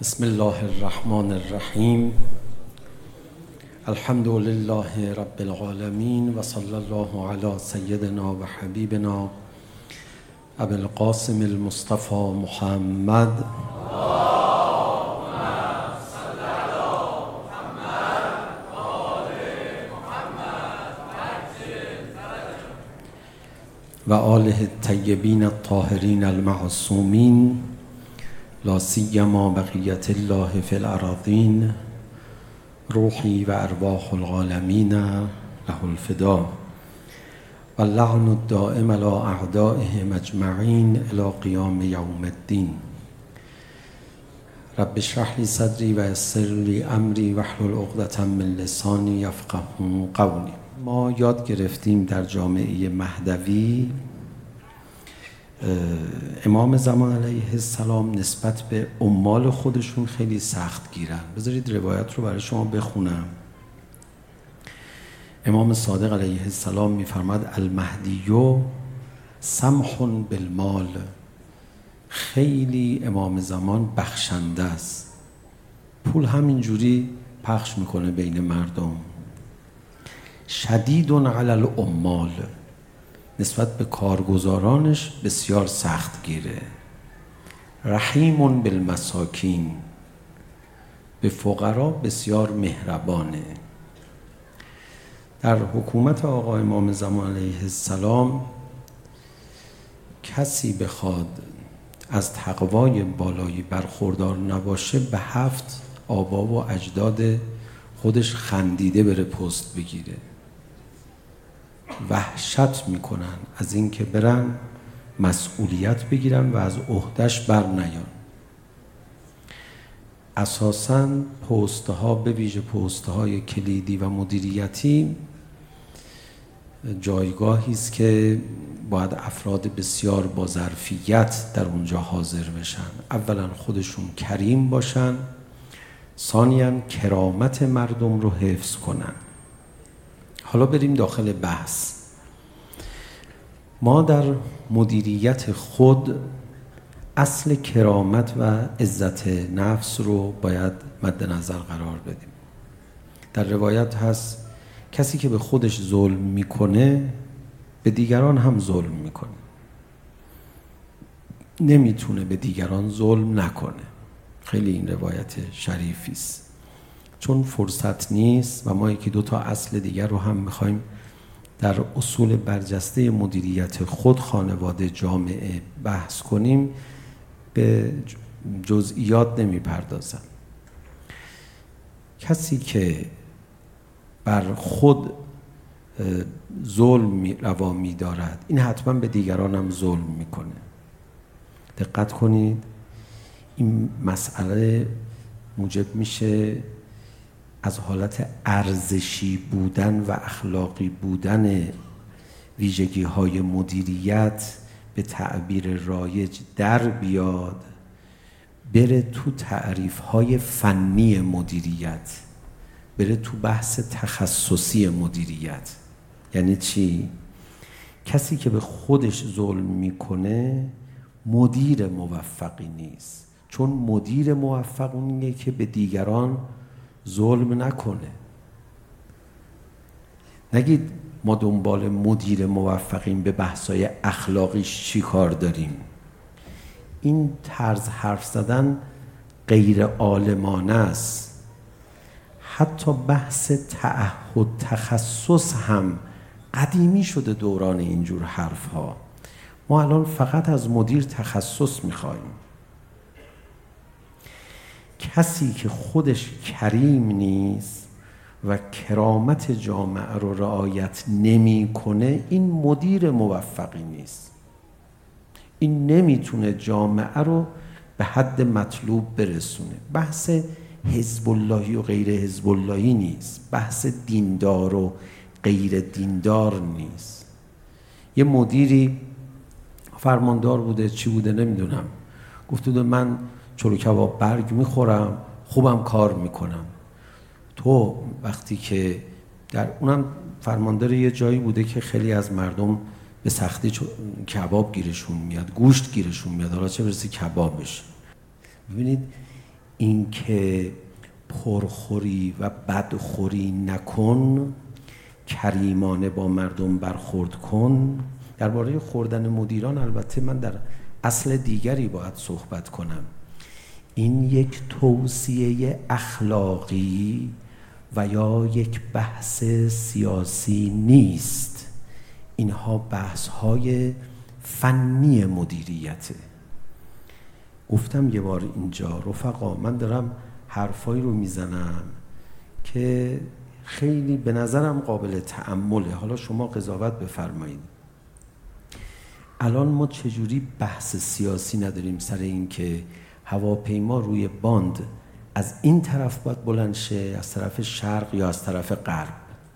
بسم الله الرحمن الرحیم. الحمد لله رب العالمین و صلی الله علی سیدنا و حبیبنا ابی القاسم المصطفى محمد. و آله الطیبین الطاهرین المعصومین لا سیما بقیة الله فی الأراضین روحی و ارواح العالمین له الفدا و اللعن الدائم علی اعدائهم اجمعین الی قیام یوم الدین. رب اشرح لی صدری و یسر لی امری واحلل عقدة من لسانی یفقهوا قولی. ما یاد گرفتیم در جامعه مهدوی امام زمان علیه السلام نسبت به عمال خودشون خیلی سخت گیرن. بذارید روایت رو برای شما بخونم. امام صادق علیه السلام میفرماد المهدی سمح بالمال. خیلی امام زمان بخشنده است، پول همینجوری پخش میکنه بین مردم. شدید علی العمال، نسبت به کارگزارانش بسیار سخت گیره. رحیم بالمساکین، به فقرا بسیار مهربانه. در حکومت آقا امام زمان علیه السلام کسی بخواد از تقوای بالایی برخوردار نباشه به 7 آبا و اجداد خودش خندیده بره پست بگیره. وحشت میکنن از اینکه برن مسئولیت بگیرن و از عهدهش بر نیان. اساساً پست‌ها به ویژه پست‌های کلیدی و مدیریتی جایگاهی است که باید افراد بسیار با ظرفیت در اونجا حاضر بشن. اولا خودشون کریم باشن، ثانیاً کرامت مردم رو حفظ کنن. حالا بریم داخل بحث. ما در مدیریت خود اصل کرامت و عزت نفس رو باید مد نظر قرار بدیم. در روایت هست کسی که به خودش ظلم میکنه به دیگران هم ظلم میکنه. نمیتونه به دیگران ظلم نکنه. خیلی این روایت شریفی است، چون فرصت نیست و ما یکی دو تا اصل دیگر رو هم میخوایم در اصول برجسته مدیریت خود، خانواده، جامعه بحث کنیم. به جزئیات نمیپردازم. کسی که بر خود ظلم روا می‌دارد این حتما به دیگران هم ظلم میکنه. دقت کنید، این مسئله موجب میشه از حالت ارزشی بودن و اخلاقی بودن ویژگی‌های مدیریت به تعبیر رایج در بیاد، بره تو تعریف‌های فنی مدیریت، بره تو بحث تخصصی مدیریت. یعنی چی؟ کسی که به خودش ظلم میکنه مدیر موفقی نیست، چون مدیر موفق اونیه که به دیگران ظلم نکنه. نگید ما دنبال مدیر موفقیم، به بحثای اخلاقیش چی کار داریم. این طرز حرف زدن غیر عالمانه است. حتی بحث تعهد تخصص هم قدیمی شده دوران اینجور حرف ها. ما الان فقط از مدیر تخصص میخوایم. کسی که خودش کریم نیست و کرامت جامعه رو رعایت نمیکنه، این مدیر موفقی نیست. این نمیتونه جامعه رو به حد مطلوب برسونه. بحث حزب اللهی و غیر حزب اللهی نیست، بحث دیندار و غیر دیندار نیست. یه مدیری فرماندار بوده، چی بوده نمیدونم، گفته من چلو کباب برگ میخورم، خوبم کار میکنم. تو وقتی که در اونم فرماندار یه جایی بوده که خیلی از مردم به سختی کباب گیرشون میاد، گوشت گیرشون میاد، حالا چه برسه کبابش. ببینید اینکه پرخوری و بدخوری نکن، کریمانه با مردم برخورد کن. درباره خوردن مدیران البته من در اصل دیگری باید صحبت کنم. این یک توصیه اخلاقی و یا یک بحث سیاسی نیست، اینها بحث‌های فنی مدیریته. گفتم یه بار اینجا رفقا، من دارم حرفایی رو میزنم که خیلی به نظرم قابل تأمله، حالا شما قضاوت بفرمایید. الان ما چجوری بحث سیاسی نداریم سر این که هواپیما روی باند از این طرف باید بلند شه، از طرف شرق یا از طرف غرب؟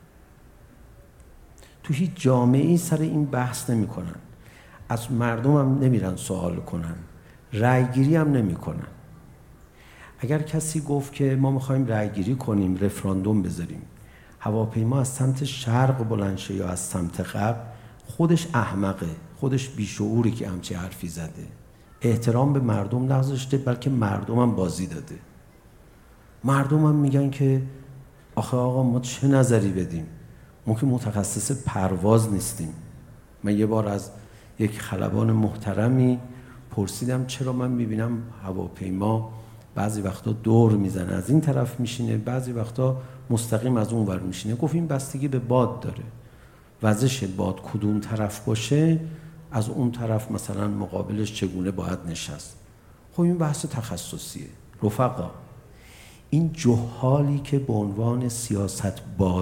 تو هیچ جامعه‌ای سر این بحث نمی کنن. از مردم هم نمیرن سوال کنن، رأی گیری هم نمی کنن. اگر کسی گفت که ما میخوایم رأی گیری کنیم، رفراندوم بذاریم، هواپیما از سمت شرق بلند شه یا از سمت غرب، خودش احمقه، خودش بیشعوری که همچی حرفی زده. احترام به مردم نذاشته، بلکه مردم هم بازی داده. مردم هم میگن که آخه آقا ما چه نظری بدیم؟ ما که متخصص پرواز نیستیم. من یه بار از یک خلبان محترمی پرسیدم چرا من میبینم هواپیما بعضی وقتا دور میزنه، از این طرف میشینه، بعضی وقتا مستقیم از اون ور میشینه. گفت این بستگی به باد داره، وزش باد کدوم طرف باشه از اون طرف مثلا مقابلش چگونه باید نشست. خب این بحث تخصصیه. رفقا، این جهالی که به عنوان سیاست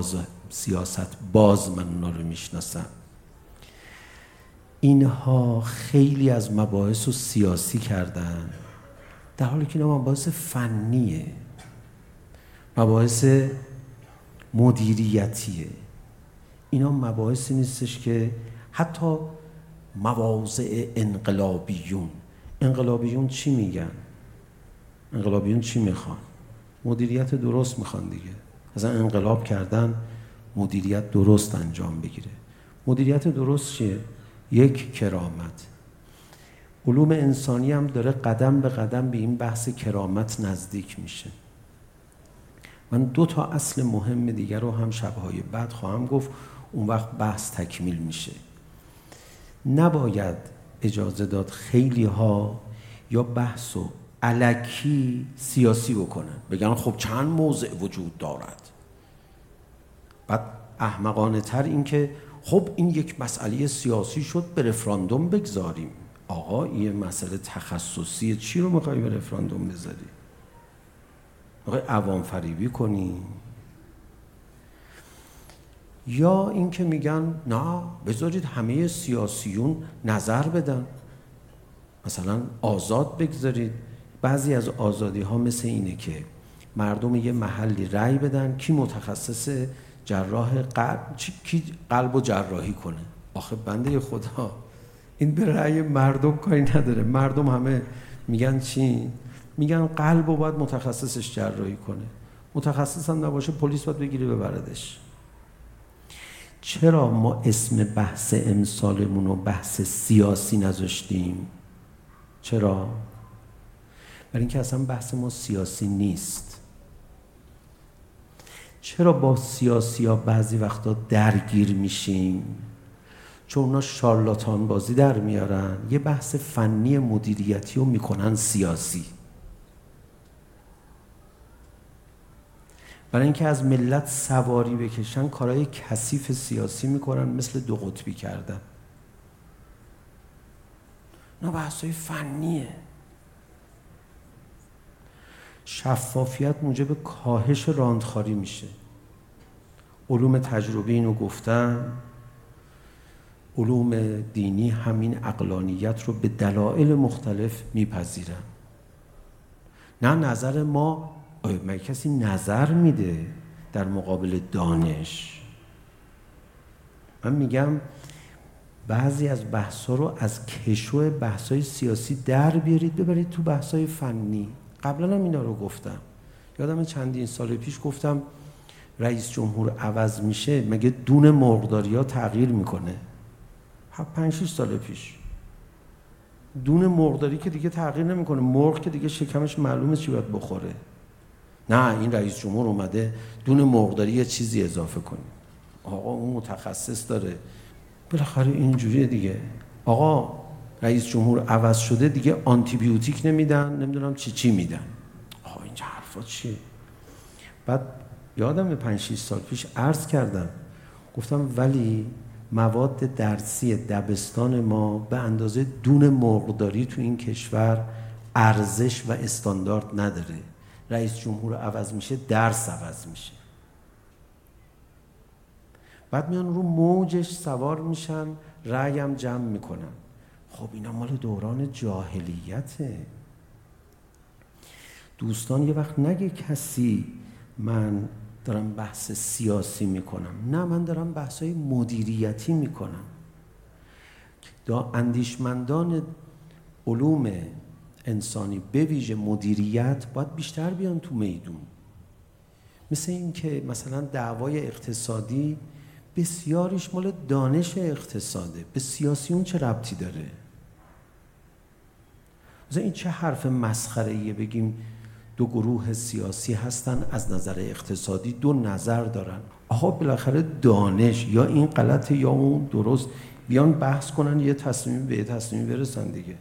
باز من اونا رو میشناسم، اینها خیلی از مباحث رو سیاسی کردن، در حالی که اینا مباحث فنیه، مباحث مدیریتیه. اینا مباحثی نیستش که حتی مواضع انقلابیون چی میگن؟ انقلابیون چی میخوان؟ مدیریت درست میخوان دیگه. مثلا انقلاب کردن مدیریت درست انجام بگیره. مدیریت درست چیه؟ یک، کرامت. علوم انسانی هم داره قدم به قدم به این بحث کرامت نزدیک میشه. من 2 تا اصل مهم دیگر رو هم شبهای بعد خواهم گفت، اون وقت بحث تکمیل میشه. نباید اجازه داد خیلی ها یا بحث و الکی سیاسی بکنن، بگن خب چند موضع وجود دارد. بعد احمقانه تر این که خب این یک مسئله سیاسی شد به رفراندوم بگذاریم. آقا این مسئله تخصصیه، چی رو میخوایی به رفراندوم بذاری؟ میخوای عوام فریبی کنی؟ یا این که میگن نه بذارید همه سیاسیون نظر بدن، مثلا آزاد بگذارید. بعضی از آزادی ها مثل اینه که مردم یه محلی رأی بدن کی متخصص جراح قلب، کی قلب و جراحی کنه. آخه بنده خدا این به رأی مردم کاری نداره. مردم همه میگن چی؟ میگن قلب رو باید متخصصش جراحی کنه. متخصص هم نباشه پلیس باید بگیره ببردش. چرا ما اسم بحث امسالمون رو بحث سیاسی نذاشتیم؟ چرا؟ برای اینکه اصلا بحث ما سیاسی نیست. چرا با سیاسی ها بعضی وقتا درگیر میشیم؟ چون اونا شارلاتان بازی در میارن، یه بحث فنی مدیریتی رو میکنن سیاسی. برای اینکه از ملت سواری بکشن کارهای کثیف سیاسی میکنن، مثل 2 قطبی کردن. نه، بحثای فنیه. شفافیت موجب کاهش راندخاری میشه. علوم تجربی اینو گفتن، علوم دینی همین عقلانیت رو به دلایل مختلف میپذیرن. نه نظر ما، مگه کسی نظر میده در مقابل دانش؟ من میگم بعضی از بحثا رو از کشو بحثای سیاسی در بیارید ببرید تو بحثای فنی. قبلا هم اینا رو گفتم. یادم چندین سال پیش گفتم رئیس جمهور عوض میشه، مگه دون مرغداری ها تغییر میکنه؟ 5-6 سال پیش دون مرغداری که دیگه تغییر نمیکنه، مرغ که دیگه شکمش معلومه چی باید بخوره. نه، این رئیس جمهور اومده دون مرغداری یه چیزی اضافه کنه. آقا اون متخصص داره، بالاخره اینجوریه دیگه. آقا رئیس جمهور عوض شده دیگه آنتی بیوتیک نمیدن، نمیدونم چی میدن. آقا این حرفا چیه؟ بعد یادم 5-6 سال پیش عرض کردم، گفتم ولی مواد درسی دبستان ما به اندازه دون مرغداری تو این کشور ارزش و استاندارد نداره. رئیس جمهور عوض میشه، درس عوض میشه. بعد میان رو موجش سوار میشن، رأیم جمع میکنن. خب اینا مال دوران جاهلیته. دوستان یه وقت نگه کسی من دارم بحث سیاسی میکنم، نه، من دارم بحثای مدیریتی میکنم. اندیشمندان علوم انسانی به ویژه مدیریت باید بیشتر بیان تو میدون. مثل این که مثلا دعوای اقتصادی بسیاریش مال دانش اقتصاده، به سیاسیون چه ربطی داره؟ مثلا این چه حرف مسخره‌ایه بگیم دو گروه سیاسی هستن از نظر اقتصادی دو نظر دارن. آقا بالاخره دانش یا این غلطه یا اون درست، بیان بحث کنن یه تصمیم به یه تصمیم برسن دیگه.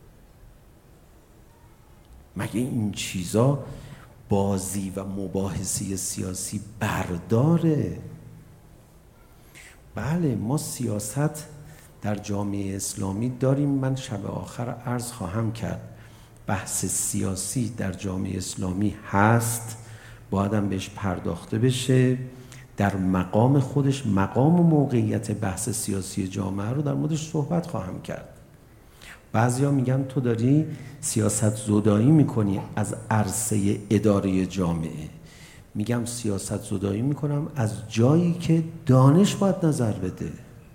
مگه این چیزا بازی و مباحثه سیاسی برداره؟ بله ما سیاست در جامعه اسلامی داریم. من شب آخر عرض خواهم کرد بحث سیاسی در جامعه اسلامی هست، باید هم بهش پرداخته بشه. در مقام خودش، مقام و موقعیت بحث سیاسی جامعه رو در موردش صحبت خواهم کرد. بعضیا میگن تو داری سیاست زدایی میکنی از عرصه اداره جامعه. میگم سیاست زدایی میکنم از جایی که دانش باید نظر بده،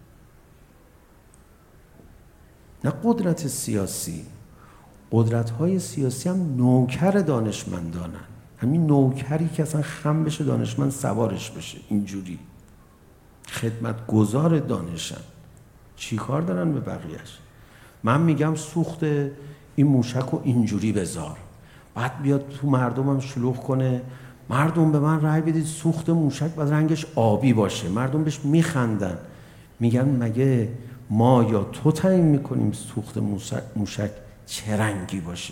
نه قدرت سیاسی. قدرت‌های سیاسی هم نوکر دانشمندانن. همین نوکری که اصلا خم بشه دانشمند سوارش بشه، اینجوری خدمتگزار دانشن. چی کار دارن به بقیهش؟ من میگم سوخت این موشک رو اینجوری بذار، بعد بیاد تو مردمم شلوغ کنه مردم به من رأی بدید سوخت موشک باید رنگش آبی باشه. مردم بهش میخندن، میگن مگه ما یا تو تعیین میکنیم سوخت موشک چه رنگی باشه؟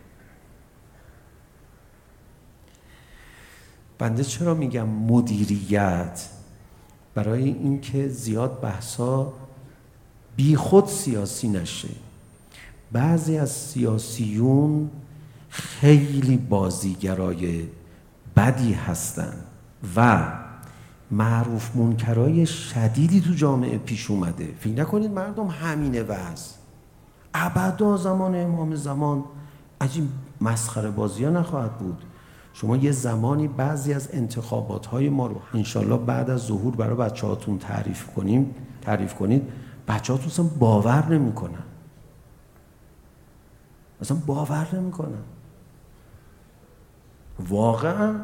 بنده چرا میگم مدیریت؟ برای اینکه زیاد بحثا بی خود سیاسی نشه. بعضی از سیاسیون خیلی بازیگرای بدی هستن و معروف منکرای شدیدی تو جامعه پیش اومده. فکر نکنید مردم همینه وضع. ابدا زمان امام زمان عجیب مسخره بازی ها نخواهد بود. شما یه زمانی بعضی از انتخابات های ما رو انشالله بعد از ظهور برای بچه هاتون تعریف کنید، بچه هاتون اصلا باور نمی کنن. اصلا باور نمی کنن. واقعا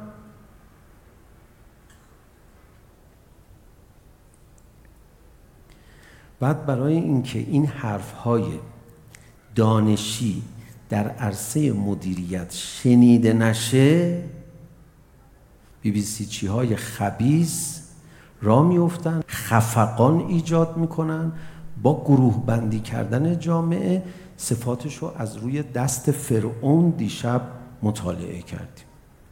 بعد برای اینکه این حرف‌های دانشی در عرصه مدیریت شنیده نشه، BBC های خبیث را میفتن، خفقان ایجاد میکنن، با گروه بندی کردن جامعه. صفاتش رو از روی دست فرعون دیشب مطالعه کردیم.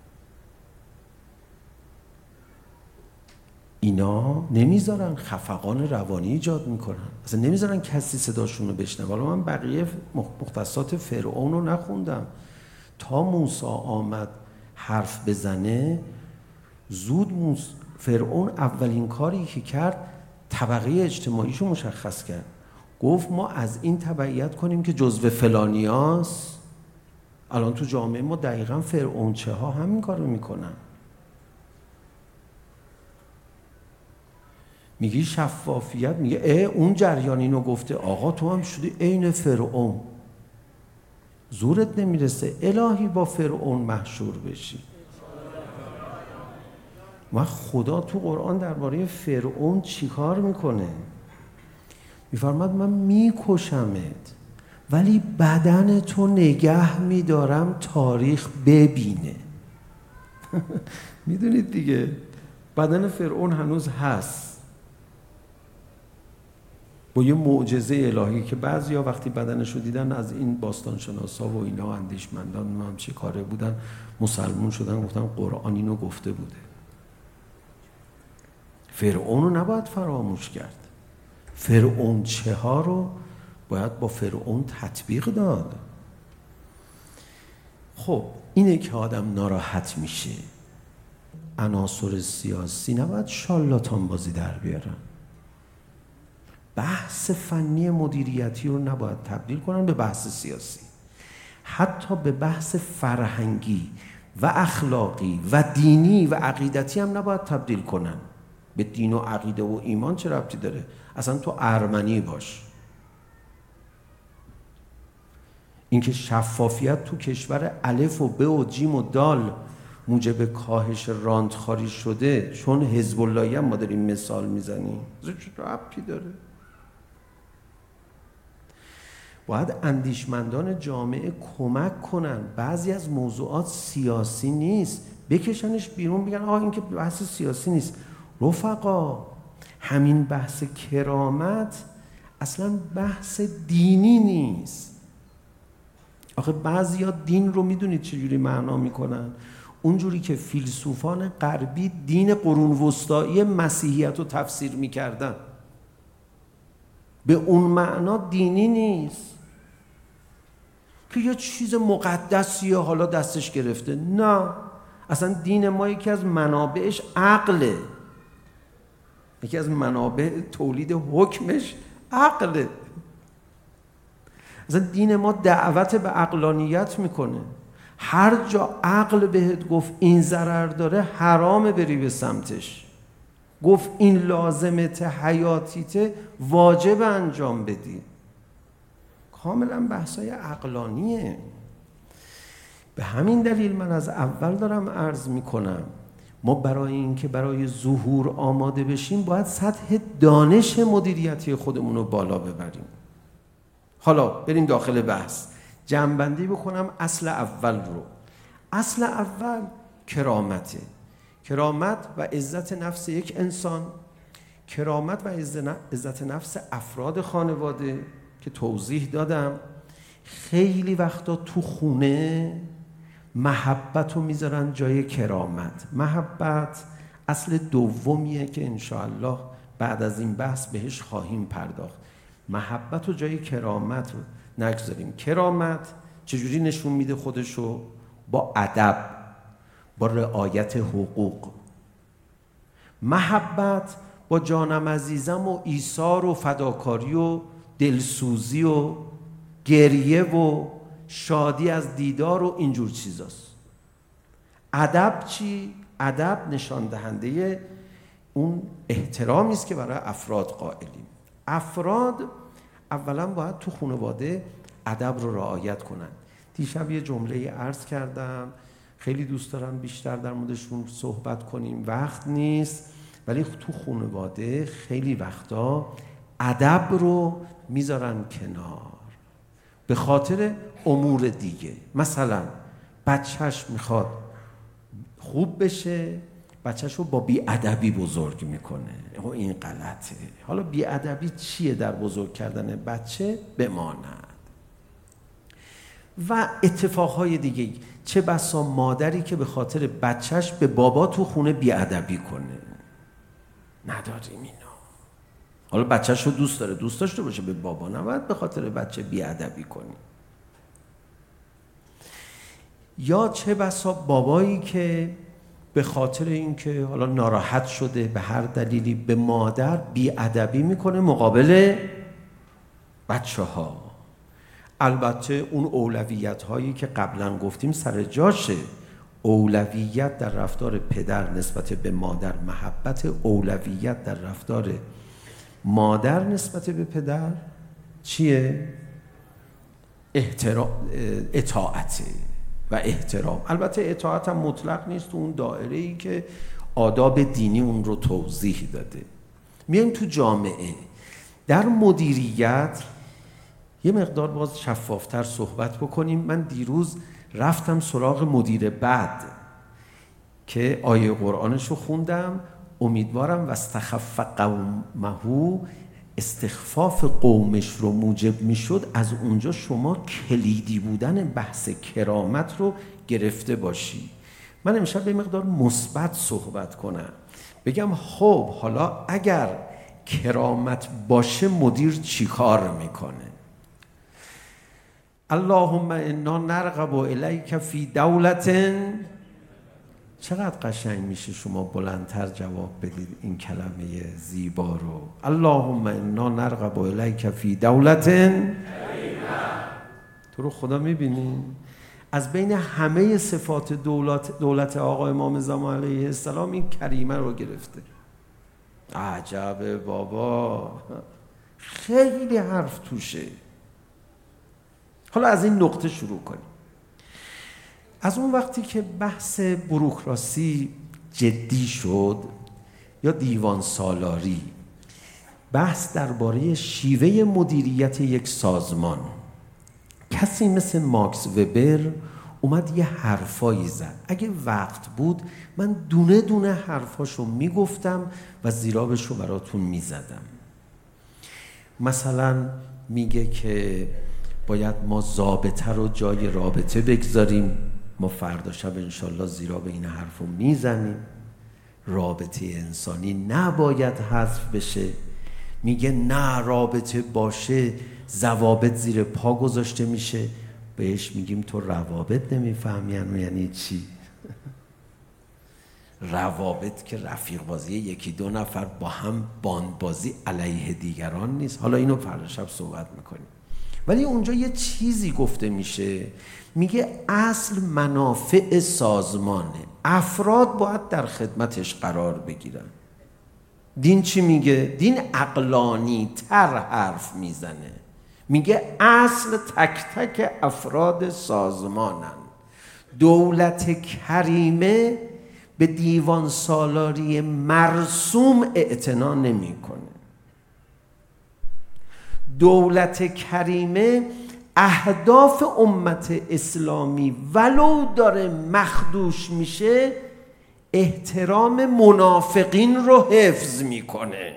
اینا نمیذارن، خفقان روانی ایجاد میکنن، اصلا نمیذارن کسی صداشون رو بشنوه. حالا من بقیه مختصات فرعون رو نخوندم. تا موسی آمد حرف بزنه، زود فرعون اولین کاری که کرد طبقه اجتماعیشو مشخص کرد. گفت ما از این تبعیت کنیم که جزو فلانیاست. الان تو جامعه ما دقیقاً فرعونچه ها همین کارو میکنن. میگی شفافیت، میگه اون جریان اینو گفته، آقا تو هم شدی عین فرعون. زورت نمیرسه الهی با فرعون محشور بشی. و خدا تو قرآن درباره فرعون چیکار میکنه؟ میفرماد من میکشمت ولی بدن تو نگه میدارم تاریخ ببینه. میدونید دیگه بدن فرعون هنوز هست با یه معجزه الهی که بعضیا وقتی بدنش رو دیدن از این باستانشناسا و اینا اندیشمندان هم چه کاره بودن مسلمون شدن، گفتن قرآن اینو گفته بوده. فرعون رو نباید فراموش کرد. فرعون چه ها رو باید با فرعون تطبیق داد. خب اینه که آدم ناراحت میشه. عناصر سیاسی نباید شالاتان بازی در بیارن. بحث فنی مدیریتی رو نباید تبدیل کنن به بحث سیاسی. حتی به بحث فرهنگی و اخلاقی و دینی و عقیدتی هم نباید تبدیل کنن. به دین و عقیده و ایمان چه ربطی داره؟ اصلا تو ارمنی باش. اینکه شفافیت تو کشور الف و ب و جیم و دال موجب کاهش راندخاری شده، چون حزب اللهی هم ما داریم مثال میزنیم، چه ربطی داره؟ باید اندیشمندان جامعه کمک کنن. بعضی از موضوعات سیاسی نیست، بکشنش بیرون، بگن آه این که بحث سیاسی نیست. رفقا همین بحث کرامت اصلا بحث دینی نیست. آخه بعضیا دین رو میدونید چجوری معنا میکنن؟ اونجوری که فیلسوفان غربی دین قرون وسطایی مسیحیت رو تفسیر میکردن. به اون معنا دینی نیست که یه چیز مقدسیه حالا دستش گرفته. نه، اصلا دین ما یکی از منابعش عقله. یکی از منابع تولید حکمش عقله. اصلا دین ما دعوت به عقلانیت میکنه. هر جا عقل بهت گفت این ضرر داره، حرامه بری به سمتش. گفت این لازمت حیاتیته، واجب انجام بدی. کاملا بحثای عقلانیه. به همین دلیل من از اول دارم عرض میکنم ما برای اینکه برای ظهور آماده بشیم باید سطح دانش مدیریتی خودمون رو بالا ببریم. حالا بریم داخل بحث، جمع‌بندی بکنم اصل اول رو. اصل اول کرامته. کرامت و عزت نفس یک انسان، کرامت و عزت نفس افراد خانواده که توضیح دادم. خیلی وقتا تو خونه محبت رو میذارن جای کرامت. محبت اصل دومیه که انشاءالله بعد از این بحث بهش خواهیم پرداخت. محبت رو جای کرامت رو نگذاریم. کرامت چجوری نشون میده خودشو؟ با ادب، با رعایت حقوق. محبت با جانم عزیزم و ایثار و فداکاری و دلسوزی و گریه و شادی از دیدار و اینجور چیزاست. ادب چی؟ ادب نشان دهنده اون احترامی است که برای افراد قائلیم. افراد اولا باید تو خانواده ادب رو رعایت کنن. دیشب یه جمله عرض کردم، خیلی دوست دارم بیشتر در موردشون صحبت کنیم، وقت نیست، ولی تو خانواده خیلی وقتا ادب رو میذارن کنار به خاطر امور دیگه. مثلا بچهش میخواد خوب بشه، بچهش رو با بی‌ادبی بزرگ میکنه. این غلطه. حالا بی‌ادبی چیه در بزرگ کردن بچه؟ بماند. و اتفاقهای دیگه، چه بسا مادری که به خاطر بچهش به بابا تو خونه بی‌ادبی کنه. نداریم اینا. حالا بچهش رو دوست داره، دوست داشته باشه، به بابا نباید به خاطر بچه بی‌ادبی کنی. یا چه بسا بابایی که به خاطر اینکه حالا ناراحت شده به هر دلیلی به مادر بی‌ادبی میکنه مقابل بچه ها. البته اون اولویت هایی که قبلا گفتیم سر جاشه. اولویت در رفتار پدر نسبت به مادر محبت، اولویت در رفتار مادر نسبت به پدر چیه؟ اطاعته و احترام. البته اطاعت هم مطلق نیست، تو اون دایره‌ای که آداب دینی اون رو توضیح داده. میایم تو جامعه، در مدیریت یه مقدار باز شفافتر صحبت بکنیم. من دیروز رفتم سراغ مدیر بد که آیه قرآنشو خوندم، امیدوارم واستخف قومه، استخفاف قومش رو موجب میشد از اونجا شما کلیدی بودن بحث کرامت رو گرفته باشی. من امشب به مقدار مثبت صحبت کنم، بگم خب حالا اگر کرامت باشه مدیر چی کار میکنه؟ اللهم انا نرغب الیک فی دولت. چقدر قشنگ میشه شما بلندتر جواب بدید این کلمه زیبا رو. اللهم انا نرغب الیک فی دولت. تو رو خدا میبینی؟ از بین همه صفات دولت آقا امام زمان علیه السلام این کریمه رو گرفته. عجبه بابا، خیلی حرف توشه. حالا از این نقطه شروع کنیم. از اون وقتی که بحث بوروکراسی جدی شد یا دیوان سالاری، بحث درباره شیوه مدیریت یک سازمان، کسی مثل ماکس وبر اومد یه حرفایی زد. اگه وقت بود من دونه دونه حرفاشو میگفتم و زیرابشو براتون میزدم. مثلا میگه که باید ما ضابطه رو جای رابطه بگذاریم. ما فردا شب انشالله زیراب این حرفو میزنیم. رابطه انسانی نباید حذف بشه. میگه نه، رابطه باشه ضوابط زیر پا گذاشته میشه. بهش میگیم تو روابط نمیفهمی یعنی چی؟ روابط که رفیق بازی یکی دو نفر با هم باندبازی علیه دیگران نیست. حالا اینو فردا شب صحبت میکنیم. ولی اونجا یه چیزی گفته میشه، میگه اصل منافع سازمانه، افراد باید در خدمتش قرار بگیرن. دین چی میگه؟ دین عقلانی تر حرف میزنه، میگه اصل تک تک افراد سازمانن. دولت کریمه به دیوان سالاری مرسوم اعتنا نمیکنه. دولت کریمه اهداف امت اسلامی ولو داره مخدوش میشه، احترام منافقین رو حفظ میکنه.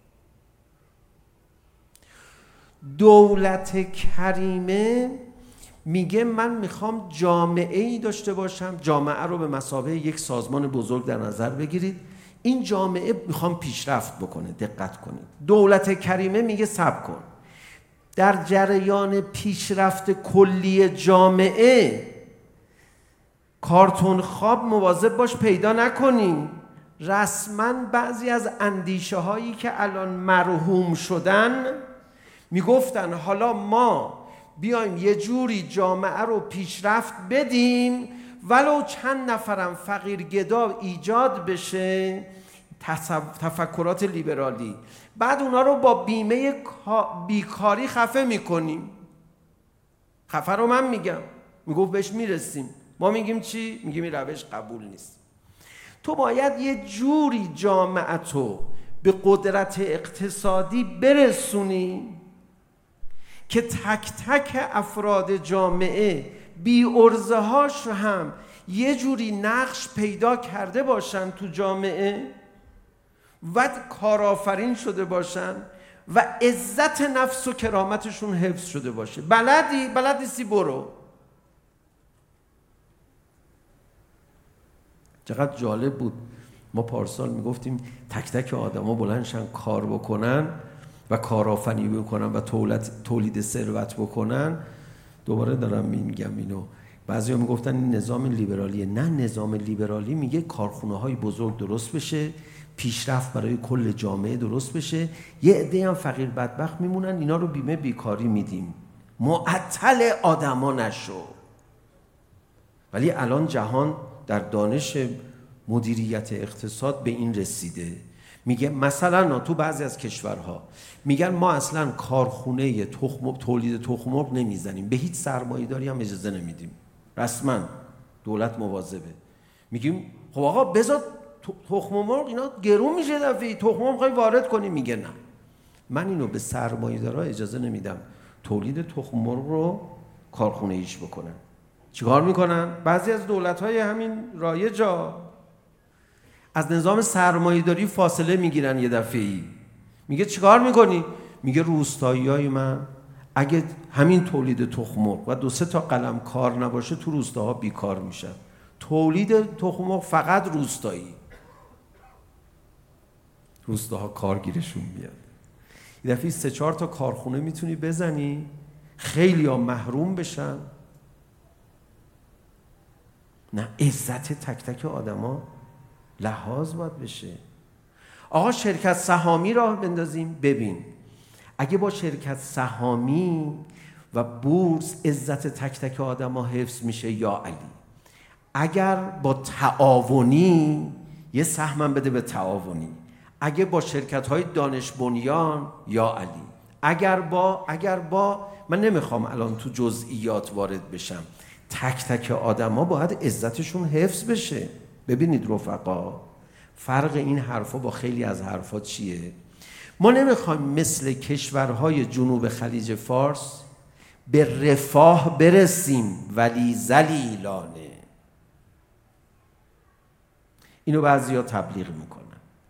دولت کریمه میگه من میخوام جامعه ای داشته باشم. جامعه رو به مثابه یک سازمان بزرگ در نظر بگیرید. این جامعه میخوام پیشرفت بکنه. دقت کنید، دولت کریمه میگه صبر کن، در جریان پیشرفت کلی جامعه کارتون خواب مواظب باش پیدا نکنیم. رسما بعضی از اندیشه هایی که الان مرحوم شدن میگفتن حالا ما بیایم یه جوری جامعه رو پیشرفت بدیم ولو چند نفرم فقیر گدا ایجاد بشه. تفکرات لیبرالی. بعد اونا رو با بیمه بیکاری خفه میکنیم. خفه رو من میگم، میگفت بهش میرسیم. ما میگیم چی؟ میگیم این روش قبول نیست. تو باید یه جوری جامعه تو به قدرت اقتصادی برسونی که تک تک افراد جامعه بی ارزه هاش هم یه جوری نقش پیدا کرده باشن تو جامعه و کارآفرین شده باشن و عزت نفس و کرامتشون حفظ شده باشه. بلد نیستی برو. چقدر جالب بود، ما پارسال میگفتیم تک تک آدما بلندشن کار بکنن و کارآفرینی بکنن و تولید ثروت بکنن. دوباره دارم میگم اینو. بعضیا میگفتن این نظام لیبرالیه. نه، نظام لیبرالی میگه کارخونه‌های بزرگ درست بشه، پیشرفت برای کل جامعه درست بشه، یه عده هم فقیر بدبخت میمونن، اینا رو بیمه بیکاری میدیم. معطل آدما نشو. ولی الان جهان در دانش مدیریت اقتصاد به این رسیده، میگه مثلا تو بعضی از کشورها میگن ما اصلا کارخونه تولید تخم مرغ نمیزنیم، به هیچ سرمایه‌داری هم اجازه نمیدیم. رسما دولت مواظبه. میگیم خب آقا بذار تخم مرغ اینا گرون میشه دفعه، تخم مرغ میخوای وارد کنی. میگه نه، من اینو به سرمایه‌دارا اجازه نمیدم تولید تخم مرغ رو کارخونه ایش بکنن. چیکار میکنن؟ بعضی از دولت‌های همین رایجا از نظام سرمایه‌داری فاصله میگیرن یه دفعه‌ای. میگه چیکار میکنی؟ میگه روستاییای من اگه همین تولید تخم مرغ و 2-3 تا قلم کار نباشه تو روستاها بیکار میشن. تولید تخم مرغ فقط روستایی. روستاها کارگیرشون میاد. یه دفعه 3-4 تا کارخونه میتونی بزنی، خیلی ها محروم بشن. نه، عزت تک تک آدما لحاظ باید بشه. آقا شرکت سهامی راه بندازیم. ببین اگه با شرکت سهامی و بورس عزت تک تک آدما حفظ میشه یا علی، اگر با تعاونی یه سهمم بده به تعاونی، اگه با شرکت‌های دانش بنیان یا علی، اگر با من نمیخوام الان تو جزئیات وارد بشم، تک تک آدما باید عزتشون حفظ بشه. ببینید رفقا، فرق این حرفا با خیلی از حرفا چیه؟ ما نمیخوایم مثل کشورهای جنوب خلیج فارس به رفاه برسیم ولی ذلیلانه. اینو بعضیا تبلیغ میکنن.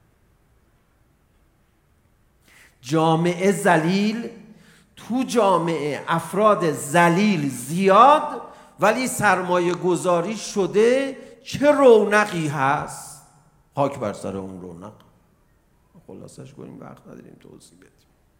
جامعه ذلیل، تو جامعه افراد ذلیل زیاد ولی سرمایه گذاری شده، چه رونقی هست. خاک بر سر اون رونق. خلاصش کنیم، وقت نداریم توضیح بدیم.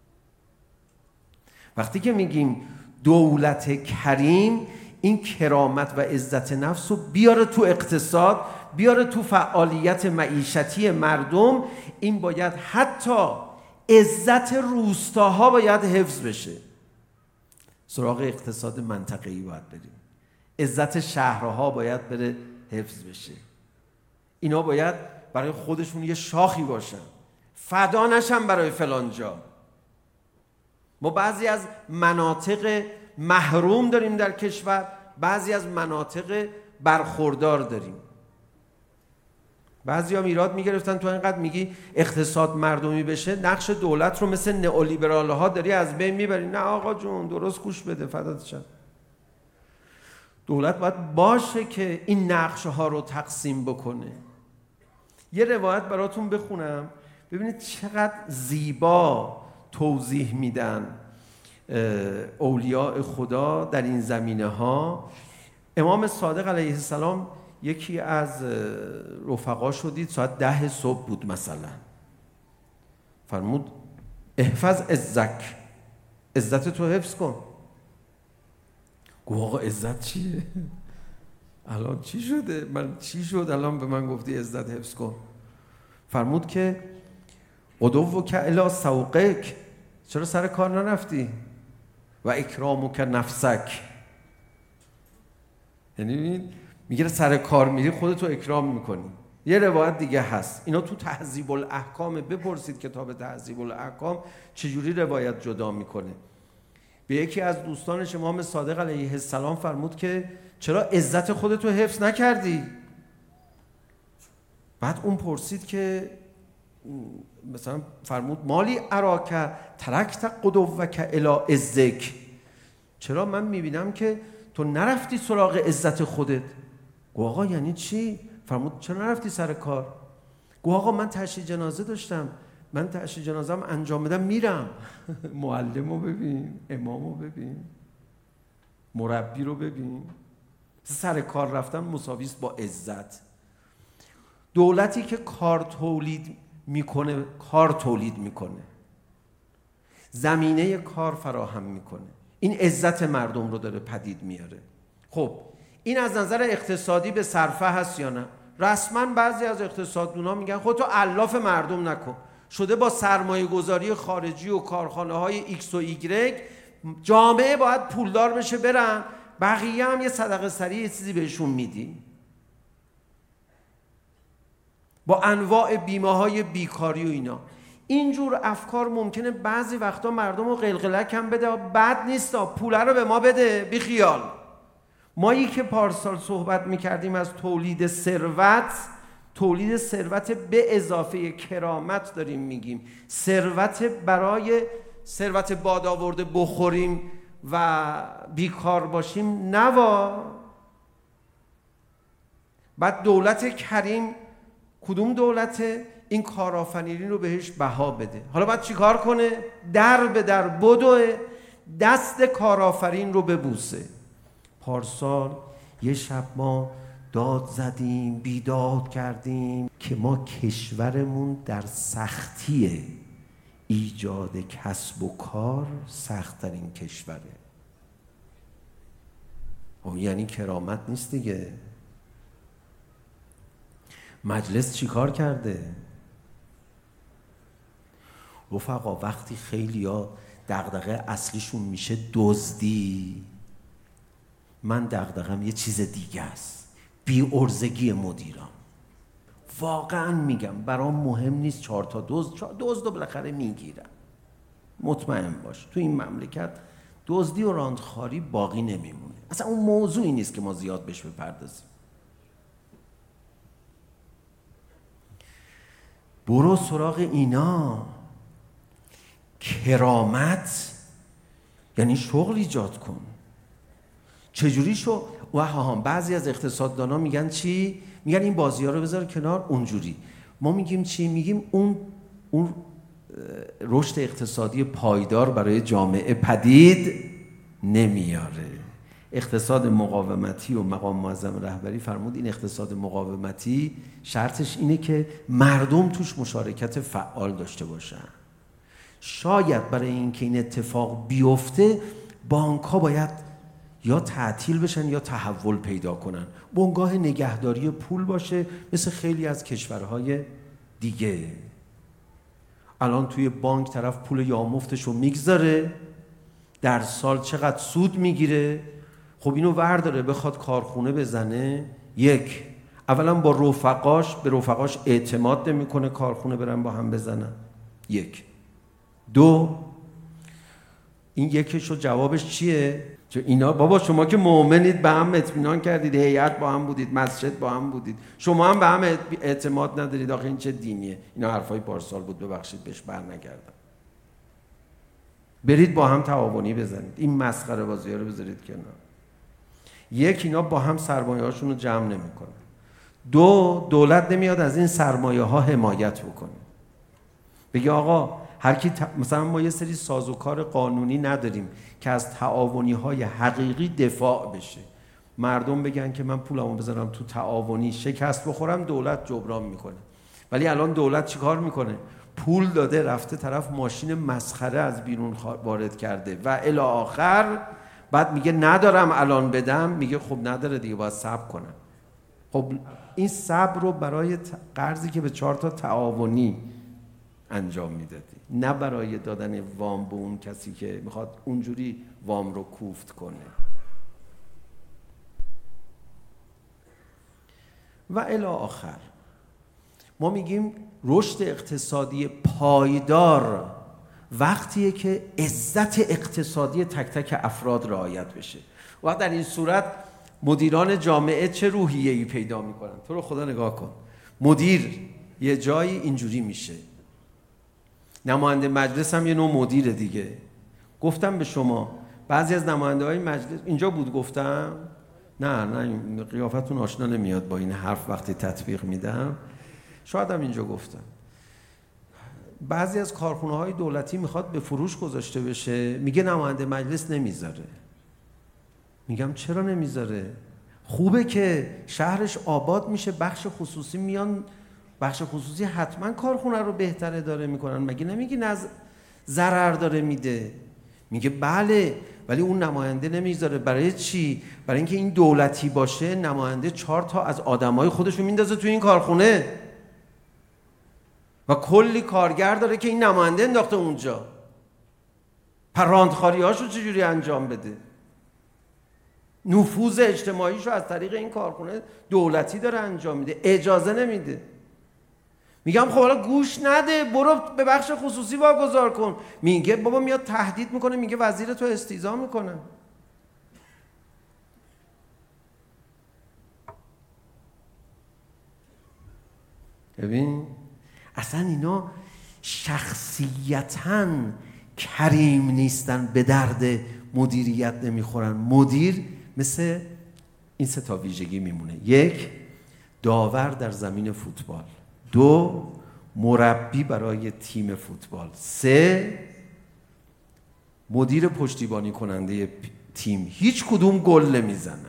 وقتی که میگیم دولت کریم، این کرامت و عزت نفس رو بیاره تو اقتصاد، بیاره تو فعالیت معیشتی مردم. این باید حتی عزت روستاها باید حفظ بشه. سراغ اقتصاد منطقه‌ای باید بریم. عزت شهرها باید بره حفظ بشه. اینا باید برای خودشون یه شاخی باشن، فدا نشن برای فلان جا. ما بعضی از مناطق محروم داریم در کشور، بعضی از مناطق برخوردار داریم. بعضی ها میراد میگرفتن تو اینقدر میگی اقتصاد مردمی بشه، نقش دولت رو مثل نئولیبرال ها داری از بین میبری. نه آقا جون، درست گوش بده، فدات شم. دولت باید باشه که این نقشه ها رو تقسیم بکنه. یه روایت براتون بخونم ببینید چقدر زیبا توضیح میدن اولیاء خدا در این زمینه ها. امام صادق علیه السلام یکی از رفقا شدید ساعت 10 صبح بود مثلا، فرمود احفظ عزک، عزت تو حفظ کن. گفت آقا عزت چیه؟ الان چی شده؟ من چی شد الان به من گفتی عزت حفظ کن؟ فرمود که غدوک الی سوقک، چرا سر کار نرفتی؟ و اکرامک نفسک، یعنی میگه سر کار میری خودتو اکرام میکنی. یه روایت دیگه هست، اینا تو تهذیب الاحکام، بپرسید کتاب تهذیب الاحکام چجوری روایت جدا میکنه. به یکی از دوستانش امام صادق علیه السلام فرمود که چرا عزت خودتو حفظ نکردی؟ بعد اون پرسید که مثلا فرمود مالی اراک ترکت غدوک الی عزک، چرا من میبینم که تو نرفتی سراغ عزت خودت؟ گفت آقا یعنی چی؟ فرمود چرا نرفتی سر کار؟ گفت آقا من تشییع جنازه داشتم، من تشییع جنازه‌ام انجام بدم میرم. معلم رو ببین، امام رو ببین، مربی رو ببین. سر کار رفتن مساویست با عزت. دولتی که کار تولید میکنه، زمینه کار فراهم میکنه، این عزت مردم رو داره پدید میاره. خب این از نظر اقتصادی به صرفه هست یا نه؟ رسما بعضی از اقتصاددونا میگن خودتو علاف مردم نکن. شده با سرمایه گذاری خارجی و کارخانه های ایکس و ایگرگ جامعه باید پولدار بشه برن، بقیه هم یه صدقه سریع یه چیزی بهشون میدی. با انواع بیمه های بیکاری و اینا. اینجور افکار ممکنه بعضی وقتا مردم رو قلقلک هم بده، بد نیست، پوله رو به ما بده بی خیال. مایی که پارسال صحبت میکردیم از تولید ثروت به اضافه کرامت داریم میگیم. ثروت برای ثروت باد آورده بخوریم و بیکار باشیم نوا. بعد دولت کریم کدوم دولته؟ این کارآفرینی رو بهش بها بده. حالا باید چیکار کنه؟ در به در بدوه، دست کارآفرین رو ببوسه. پارسال یه شب ما داد زدیم، بیداد کردیم که ما کشورمون در سختی ایجاد کسب و کار سخت‌ترین کشوره. یعنی کرامت نیست دیگه. مجلس چی کار کرده؟ رفقا وقتی خیلی ها دغدغه اصلیشون میشه دزدی، من دغدغم یه چیز دیگه است، بی‌عرضگی مدیران. واقعا میگم برام مهم نیست 4 تا دزد بالاخره میگیرن. مطمئن باش تو این مملکت دزدی و راندخاری باقی نمیمونه. اصلا اون موضوعی نیست که ما زیاد بهش بپردازیم. برو سراغ اینا. کرامت یعنی شغل ایجاد کن. چجوری شو؟ بعضی از اقتصاددانا میگن چی؟ میگن این بازی ها رو بذار کنار. اونجوری ما میگیم چی؟ میگیم اون رشد اقتصادی پایدار برای جامعه پدید نمیاره. اقتصاد مقاومتی و مقام معظم رهبری فرمود این اقتصاد مقاومتی شرطش اینه که مردم توش مشارکت فعال داشته باشن. شاید برای اینکه این اتفاق بیفته بانک‌ها باید یا تعطیل بشن یا تحول پیدا کنن، بنگاه نگهداری پول باشه مثل خیلی از کشورهای دیگه. الان توی بانک طرف پول یامفتش رو میگذاره، در سال چقدر سود میگیره. خب اینو ورداره بخواد کارخونه بزنه، یک اولا با به رفقاش اعتماد نمیکنه کارخونه برن با هم بزنن. یک دو این یکش رو جوابش چیه؟ اینا بابا شما که مؤمنید به هم اطمینان کردید، هیئت با هم بودید، مسجد با هم بودید، شما هم به هم اعتماد ندارید، آخه این چه دینیه؟ اینا حرفای پارسال بود، ببخشید بهش برنگردم. برید با هم تعاونی بزنید، این مسخره بازی‌ها رو بذارید کنار. یک اینا با هم سرمایه‌هاشون رو جمع نمی‌کنن. دو دولت نمیاد از این سرمایه‌ها حمایت بکنه. بگه آقا هر کی مثلا ما یه سری سازوکار قانونی نداریم که از تعاونی‌های حقیقی دفاع بشه. مردم بگن که من پولمو بذارم تو تعاونی شکست بخورم، دولت جبران میکنه. ولی الان دولت چیکار میکنه؟ پول داده رفته طرف ماشین مسخره از بیرون وارد کرده و الی آخر، بعد میگه ندارم الان بدم، میگه خب نداره دیگه باید صبر کنم. خب این صبر رو برای قرضی که به 4 تا تعاونی انجام میدادی، نه برای دادن وام به اون کسی که میخواد اونجوری وام رو کوفت کنه. و الی آخر ما میگیم رشد اقتصادی پایدار وقتیه که عزت اقتصادی تک تک افراد رعایت بشه. و در این صورت مدیران جامعه چه روحیه‌ای پیدا میکنن؟ تو رو خدا نگاه کن، مدیر یه جایی اینجوری میشه. نماینده مجلس هم یه نوع مدیر دیگه. گفتم به شما بعضی از نماینده های مجلس اینجا بود، گفتم نه قیافتون آشنا نمیاد با این حرف وقتی تطبیق میدم، شاید هم اینجا گفتم بعضی از کارخونه های دولتی میخواد به فروش گذاشته بشه، میگه نماینده مجلس نمیذاره. میگم چرا نمیذاره؟ خوبه که شهرش آباد میشه، بخش خصوصی میان، بخش خصوصی حتما کارخونه رو بهتره داره میکنن، مگه نمیگی ضرر داره میده؟ میگه بله، ولی اون نماینده نمیذاره. برای چی؟ برای اینکه این دولتی باشه، نماینده 4 تا از آدمای خودش رو میندازه تو این کارخونه و کلی کارگر داره که این نماینده انداخته اونجا. پراندخاری هاشو چجوری انجام بده؟ نفوذ اجتماعیشو از طریق این کارخونه دولتی داره انجام میده، اجازه نمیده. میگم خب حالا گوش نده، برو به بخش خصوصی واگذار کن. میگه بابا، میاد تهدید میکنه، میگه وزیر تو استیضاح میکنه. ببین اصلا اینا شخصیتاً کریم نیستن، به درد مدیریت نمیخورن. مدیر مثل این 3 ویژگی میمونه: 1 داور در زمین فوتبال، 2 مربی برای تیم فوتبال، 3 مدیر پشتیبانی کننده تیم. هیچ کدوم گل نمیزنن،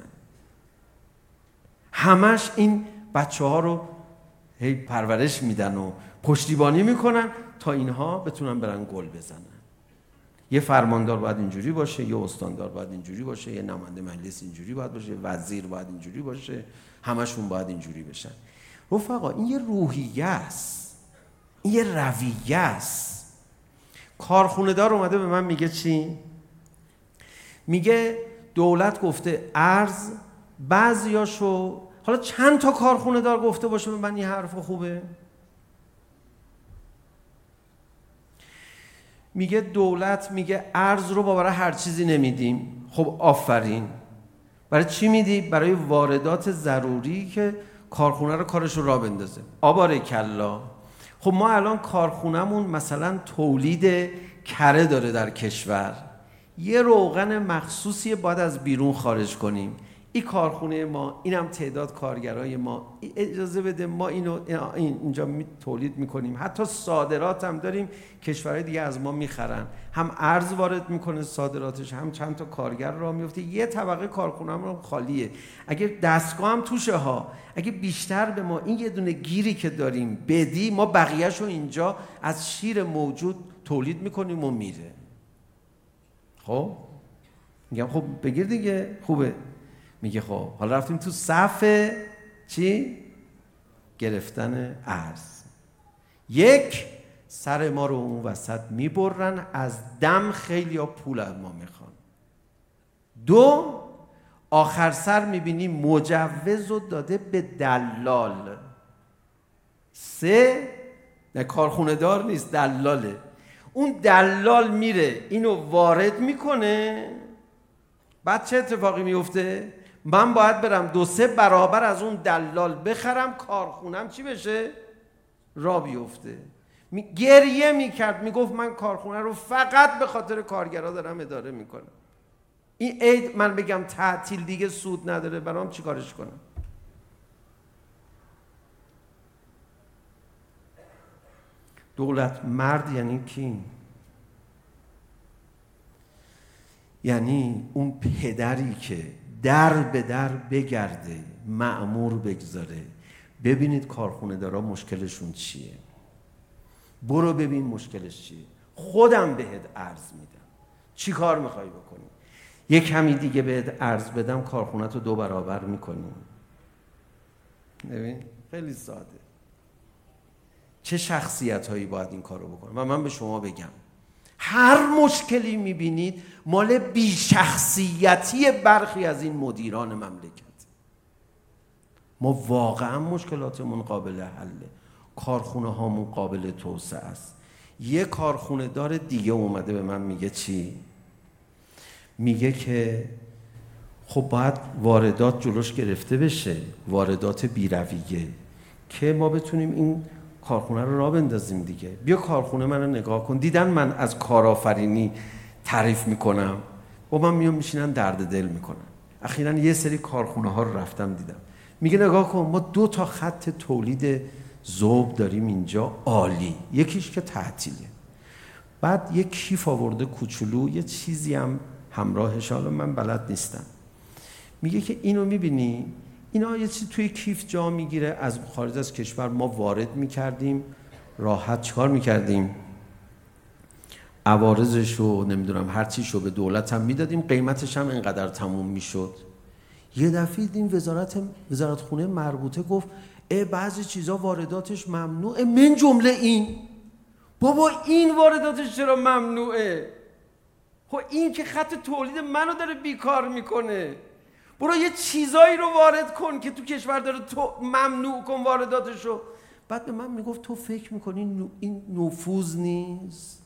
همش این بچه ها رو هی پرورش میدن و پشتیبانی میکنن تا اینها بتونن برن گل بزنن. یه فرماندار باید اینجوری باشه، یه استاندار باید اینجوری باشه، یه نماینده مجلس اینجوری باید باشه، وزیر باید اینجوری باشه، همشون باید اینجوری بشن. رفقا این یه روحیه است، این یه رویه است. کارخونه دار اومده به من میگه چی؟ میگه دولت گفته ارز، بعضیاشو، حالا چند تا کارخونه دار گفته باشه به من این حرف خوبه؟ میگه دولت میگه ارز رو برای هر چیزی نمیدیم. خب آفرین، برای چی میدی؟ برای واردات ضروری که کارخونه رو کارش رو راه بندازه. آبارکلا. خب ما الان کارخونهمون مثلا تولید کره داره در کشور، یه روغن مخصوصی باید از بیرون خارج کنیم. این کارخونه ما، اینم تعداد کارگرای ما، اجازه بده ما اینجا تولید میکنیم. حتی صادرات هم داریم، کشورهای دیگه از ما میخرن، هم ارز وارد میکنه صادراتش، هم چند تا کارگر راه میفته. یه طبقه کارخونه هم خالیه. اگه دستگاه هم توشه ها، اگه بیشتر به ما این یه دونه گیری که داریم بدی، ما بقیه‌شو اینجا از شیر موجود تولید میکنیم و میره. خب میگم خب بگیر دیگه، خوبه. میگه خب حالا رفتیم تو صف چی؟ گرفتن ارز. 1 سر ما رو اون وسط میبرن، از دم خیلی ها پول از ما میخوان. 2 آخر سر میبینی مجوز رو داده به دلال. 3 نه کارخونه دار نیست، دلاله. اون دلال میره اینو وارد میکنه، بعد چه اتفاقی میفته؟ من باید برم 2-3 برابر از اون دلال بخرم، کارخونم چی بشه؟ را بیفته. گریه میکرد، میگفت من کارخونه رو فقط به خاطر کارگرها دارم اداره میکنم. این عید من بگم تعطیل دیگه سود نداره، برام چی کارش کنم؟ دولت مرد یعنی کی؟ یعنی اون پدری که در به در بگرده، مأمور بگذاره، ببینید کارخونه دارا مشکلشون چیه، برو ببین مشکلش چیه، خودم بهت ارز میدم، چی کار میخوای بکنی؟ یه کمی دیگه بهت ارز بدم، کارخونه تو 2 برابر میکنی. ببین خیلی ساده. چه شخصیت هایی باید این کارو بکنه؟ و من به شما بگم هر مشکلی میبینید مال بیشخصیتی برخی از این مدیران مملکت. ما واقعا مشکلاتمون قابل حله، کارخونه هامون قابل توسعه است. یه کارخونه دار دیگه اومده به من میگه چی؟ میگه که خب باید واردات جلوش گرفته بشه، واردات بی‌رویه، که ما بتونیم این کارخونه رو راه بندازیم دیگه. بیا کارخونه من رو نگاه کن. دیدن من از کارآفرینی تعریف میکنم، با من میام میشینن درد دل میکنن. اخیراً یه سری کارخونه ها رو رفتم دیدم، میگه نگاه کن ما 2 تا خط تولید ذوب داریم اینجا، عالی، یکیش که تعطیله، بعد یک کیف آورده کوچولو، یه چیزی هم همراهش، حالا من بلد نیستم. میگه که اینو میبینی، اینا یه چیزی توی کیف جا میگیره، از خارج از کشور ما وارد میکردیم، راحت چکار میکردیم؟ عوارضشو نمیدونم هر چیشو به دولت هم میدادیم، قیمتش هم اینقدر تموم میشد. یه دفعه دیدیم وزارت خونه مربوطه گفت بعضی چیزا وارداتش ممنوعه، من جمله این. بابا این وارداتش چرا ممنوعه؟ خب این که خط تولید منو داره بیکار میکنه. برو یه چیزایی رو وارد کن که تو کشور داره، تو ممنوع کن وارداتشو. بعد به من میگفت تو فکر میکنی این نفوذ نیست؟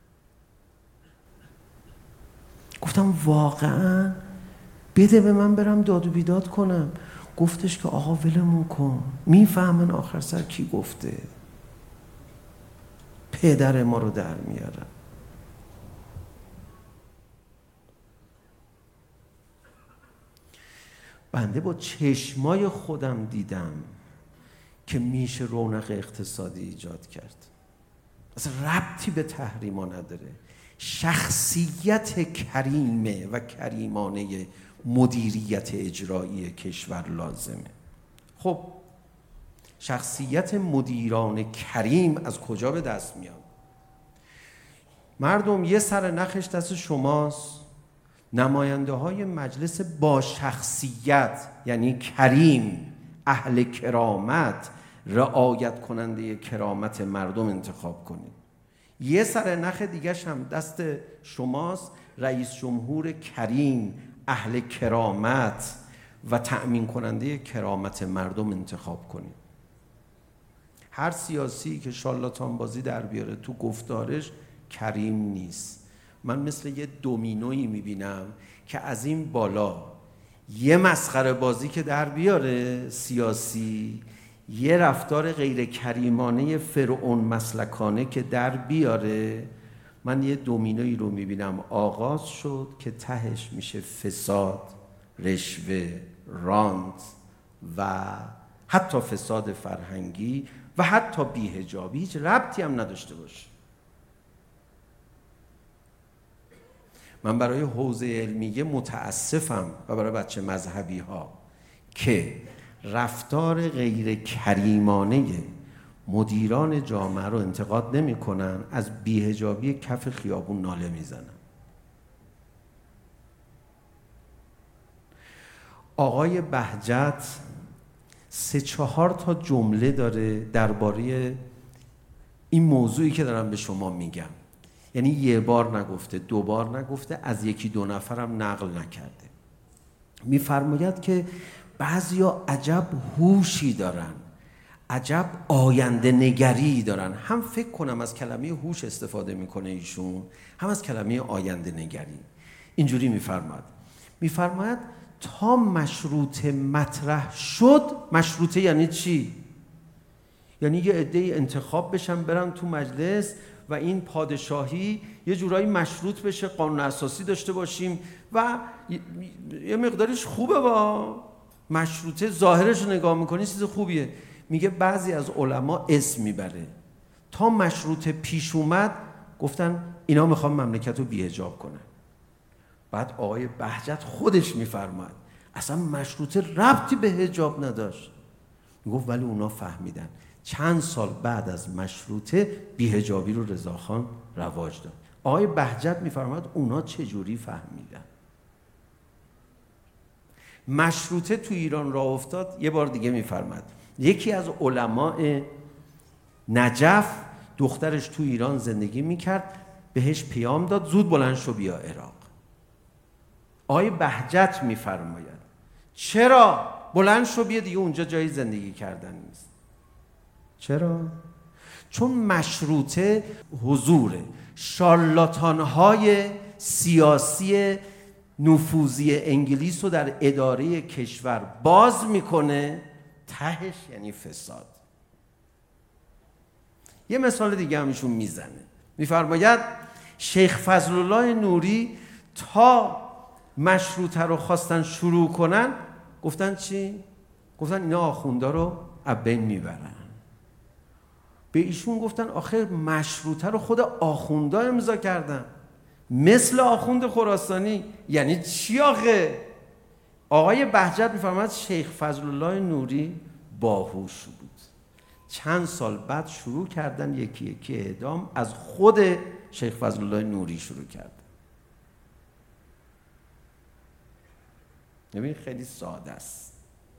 گفتم واقعا؟ بده به من برم داد و بیداد کنم. گفتش که آقا ولمون کن، میفهمن آخر سر کی گفته، پدر ما رو در میارن. بنده با چشمای خودم دیدم که میشه رونق اقتصادی ایجاد کرد. اصلا ربطی به تحریما نداره. شخصیت کریمه و کریمانه مدیریت اجرایی کشور لازمه. خب شخصیت مدیران کریم از کجا به دست میاد؟ مردم یه سر نخش دست شماست، نماینده های مجلس با شخصیت یعنی کریم، اهل کرامت، رعایت کننده کرامت مردم انتخاب کنید. یه سر نخ دیگه هم دست شماست، رئیس جمهور کریم، اهل کرامت و تأمین کننده کرامت مردم انتخاب کنید. هر سیاسی که شارلاتان بازی در بیاره تو گفتارش کریم نیست. من مثل یه دومینویی میبینم که از این بالا یه مسخره بازی که در بیاره سیاسی، یه رفتار غیر کریمانه فرعون مسلکانه که در بیاره، من یه دومینویی رو میبینم آغاز شد که تهش میشه فساد، رشوه، راند و حتی فساد فرهنگی و حتی بی‌حجابی، هیچ ربطی هم نداشته باشه. من برای حوزه علمیه متاسفم و برای بچه مذهبی ها که رفتار غیر کریمانه مدیران جامعه رو انتقاد نمی کنن، از بی‌حجابی کف خیابون ناله میزنن. آقای بهجت 3-4 تا جمله داره درباره این موضوعی که دارم به شما میگم. یعنی یه بار نگفته، 2 بار نگفته، از 1-2 نفرم نقل نکرده. میفرماید که بعضیا عجب هوشی دارن، عجب آینده نگری دارن. هم فکر کنم از کلمه هوش استفاده میکنه ایشون، هم از کلمه آینده نگری. اینجوری میفرماید تا مشروطه مطرح شد. مشروطه یعنی چی؟ یعنی یه عده‌ای انتخاب بشن برن تو مجلس و این پادشاهی یه جورایی مشروط بشه، قانون اساسی داشته باشیم و یه مقدارش خوبه. با مشروطه ظاهرش رو نگاه میکنی چیز خوبیه. میگه بعضی از علما اسم میبره. تا مشروطه پیش اومد گفتن اینا میخوان مملکت رو بی‌حجاب کنن. بعد آقای بهجت خودش میفرماد اصلا مشروطه ربطی به حجاب نداشت. میگفت ولی اونا فهمیدن. چند سال بعد از مشروطه بی‌حجابی رو رضاخان رواج داد. آقای بهجت میفرماد اونا چجوری فهمیدن؟ مشروطه تو ایران راه افتاد. یه بار دیگه میفرماد یکی از علماء نجف دخترش تو ایران زندگی میکرد، بهش پیام داد زود بلند شو بیا عراق. آقای بهجت میفرماید چرا؟ بلند شو بیا دیگه اونجا جای زندگی کردن نیست. چرا؟ چون مشروطه حضور شارلاتان‌های سیاسی نفوذی انگلیس رو در اداره کشور باز میکنه. تهش یعنی فساد. یه مثال دیگه همیشون میزنه، میفرماید شیخ فضلالله نوری تا مشروطه رو خواستن شروع کنن گفتن چی؟ گفتن اینا آخوندا رو از بین میبرن. به ایشون گفتن آخه مشروطه رو خود آخوندا امضا کردن، مثل آخوند خراسانی. یعنی چی آخه؟ آقای بهجت میفرماید شیخ فضلالله نوری باهوش بود. چند سال بعد شروع کردن یکی یکی اعدام، از خود شیخ فضلالله نوری شروع کردن. ببین خیلی ساده است.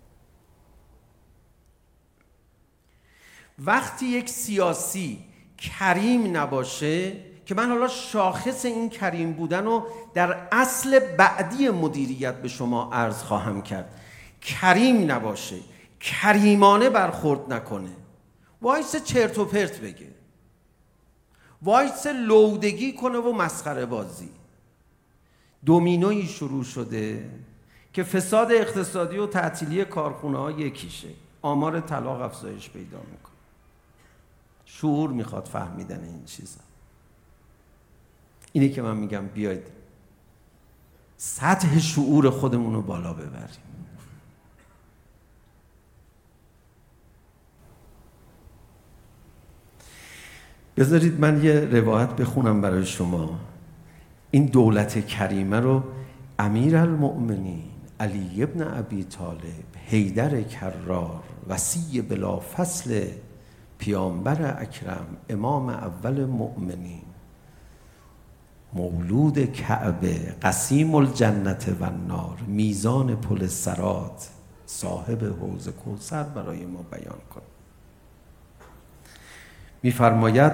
وقتی یک سیاسی کریم نباشه، که من حالا شاخص این کریم بودن رو در اصل بعدی مدیریت به شما عرض خواهم کرد. کریم نباشه، کریمانه برخورد نکنه، وایس چرت و پرت بگه، وایس لودگی کنه و مسخره بازی. دومینویی شروع شده که فساد اقتصادی و تعطیلی کارخونه ها یکیشه. آمار طلاق افزایش پیدا میکنه. شعور میخواد فهمیدن این چیزا. اینه که من میگم بیاید سطح شعور خودمون رو بالا ببریم. بذارید من یه روایت بخونم برای شما. این دولت کریمه رو امیرالمؤمنین علی ابن ابی طالب، حیدر کرار، وصی بلافصل پیامبر اکرم، امام اول مؤمنین، مولود کعبه، قسیم الجنت و النار، میزان پل صراط، صاحب حوض کوثر برای ما بیان کن. می‌فرماید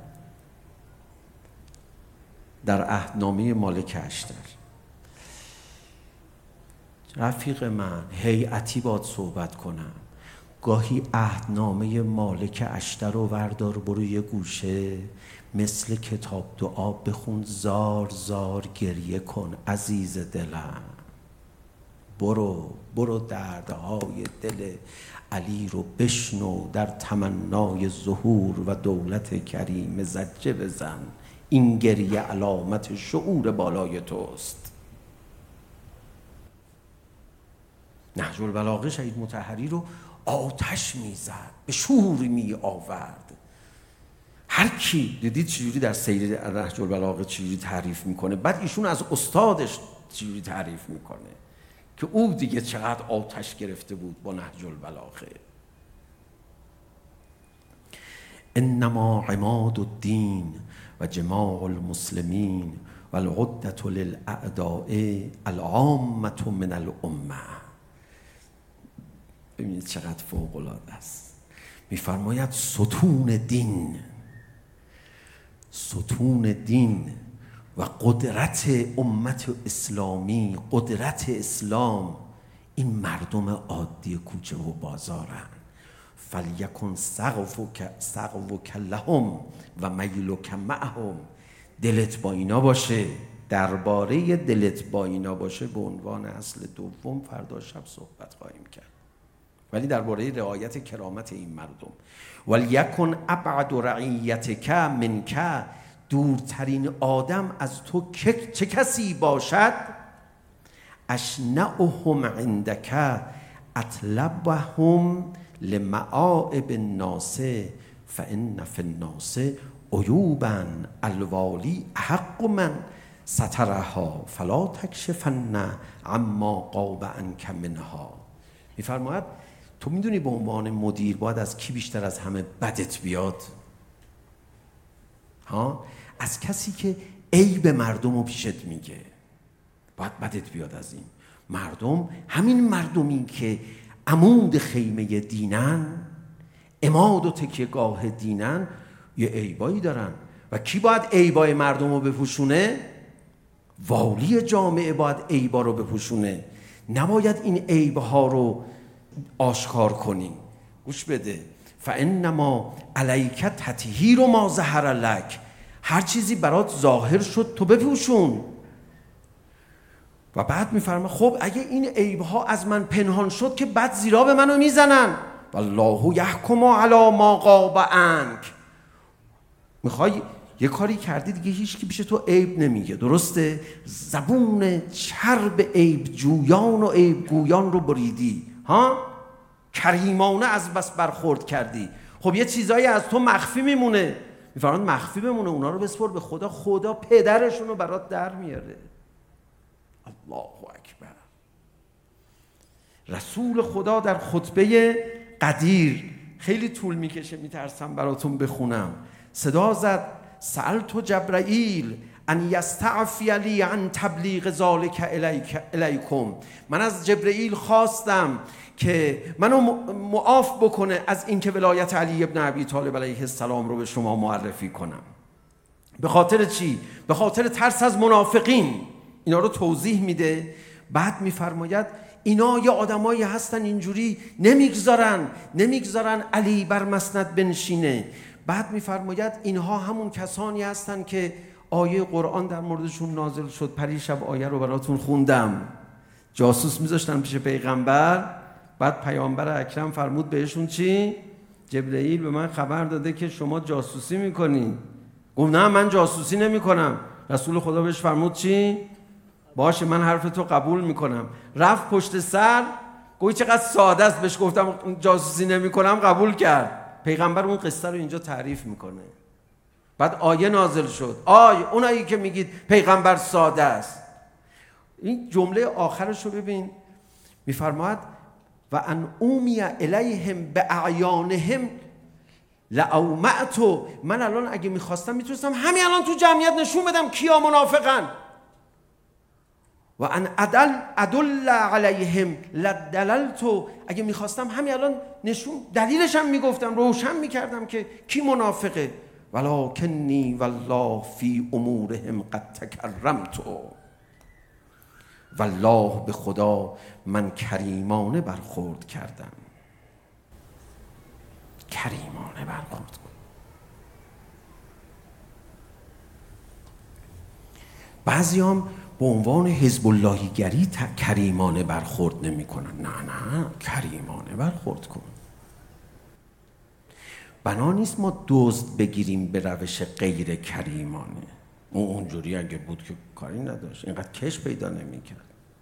در عهدنامه مالک اشتر: رفیق من، هیئتی باید صحبت کنم، گاهی عهدنامه مالک اشتر رو وردار برو یه گوشه مثل کتاب دعا بخون، زار زار گریه کن عزیز دلم. برو دردهای دل علی رو بشنو، در تمنای ظهور و دولت کریم زجه بزن، این گریه علامت شعور بالای توست. نهج البلاغه شهید مطهری رو آتش میزد، به شور می آورد. هر کی دیدید چجوری در سیر نهج البلاغه چجوری تعریف میکنه، بعد ایشون از استادش چجوری تعریف میکنه که او دیگه چقدر آتش گرفته بود با نهج البلاغه. انما عماد الدین و جماع المسلمین و العدة للاعداء العامة من الامه. ببینید چقدر فوق العاده است. میفرماید ستون دین و قدرت امت اسلامی، قدرت اسلام، این مردم عادی کوچه و بازارن. فلیکن سقوک لهم و میلک معهم. دلت با اینا باشه. درباره دلت با اینا باشه به عنوان اصل دوم فردا شب صحبت خواهیم کرد، ولی درباره رعایت کرامت این مردم. ولیکن ابعد رعیتک منک، دورترین آدم از تو چه کسی باشد؟ اشنعهم عندک اطلبهم لمعائب الناس فان فی الناس عیوبا الوالی احق من سترها فلا تکشفن عما غاب عنک منها. میفرماید تو میدونی به عنوان مدیر باید از کی بیشتر از همه بدت بیاد؟ از کسی که عیب مردم رو پیشت میگه. باید بدت بیاد از این مردم. همین مردمی که عمود خیمه دینن، عماد و تکیهگاه دینن، یه عیبایی دارن. و کی باید عیبای مردم رو بپوشونه؟ والی جامعه باید عیبا رو بپوشونه، نباید این عیبها رو آشکار کنی. گوش بده. فانما علیک تطهیر ما ظهر لک، هر چیزی برات ظاهر شد تو بپوشون. و بعد میفرما خب اگه این عیبها از من پنهان شد که بعد زیرا به منو میزنن. والله یحکم علی ما غاب عنک. میخوای یه کاری کردی دیگه هیچکی پیش تو عیب نمیگه، درسته؟ زبون چرب عیب جویان و عیب گویان رو بریدی، کریمانه از بس برخورد کردی. خب یه چیزایی از تو مخفی میمونه. میفرماند مخفی بمونه، اونا رو بسپر به خدا، خدا پدرشون رو برات در میاره. الله اکبر. رسول خدا در خطبه قدیر، خیلی طول میکشه میترسم براتون بخونم، صدا زد: سألت جبرائیل ان یستعفی لی عن تبلیغ ذالک الیکم. من از جبرائیل خواستم که منو معاف بکنه از اینکه ولایت علی ابن ابی طالب علیه السلام رو به شما معرفی کنم. به خاطر چی؟ به خاطر ترس از منافقین. اینا رو توضیح میده. بعد میفرماید اینا یه آدمایی هستن اینجوری نمیگذارن علی بر مسند بنشینه. بعد میفرماید اینها همون کسانی هستن که آیه قرآن در موردشون نازل شد، پریشب آیه رو براتون خوندم. جاسوس میذاشتن پیش پیغمبر، بعد پیامبر اکرم فرمود بهشون چی؟ جبرئیل به من خبر داده که شما جاسوسی میکنین. گفت نه من جاسوسی نمیکنم. رسول خدا بهش فرمود چی؟ باشه من حرف تو قبول میکنم. رفت پشت سر، گویی چقدر ساده است، بهش گفتم جاسوسی نمیکنم قبول کرد. پیغمبر اون قصه رو اینجا تعریف میکنه. بعد آیه نازل شد، اونایی که میگید پیغمبر ساده است. این جمله آخرش رو ببین، میفرماید و ان اومی الیهم باعیانهم لاومعت. من الان اگه میخواستم میتونستم همین الان تو جمعیت نشون بدم کیا منافقن. و ان ادل علیهم لدللت. اگه میخواستم همین الان دلیلش هم میگفتم، روشن میکردم که کی منافقه. ولکنی والله فی امورهم قد تکرمت. والله به خدا من کریمانه برخورد کردم. کریمانه برخورد کن. بعضی هم به عنوان حزب اللهی گری کریمانه برخورد نمی کنن. نه کریمانه برخورد کن. بنا نیست ما دزد بگیریم به روش غیر کریمانه. اونجوری اگه بود که کاری نداشت، اینقدر کش پیدا نمی کرد.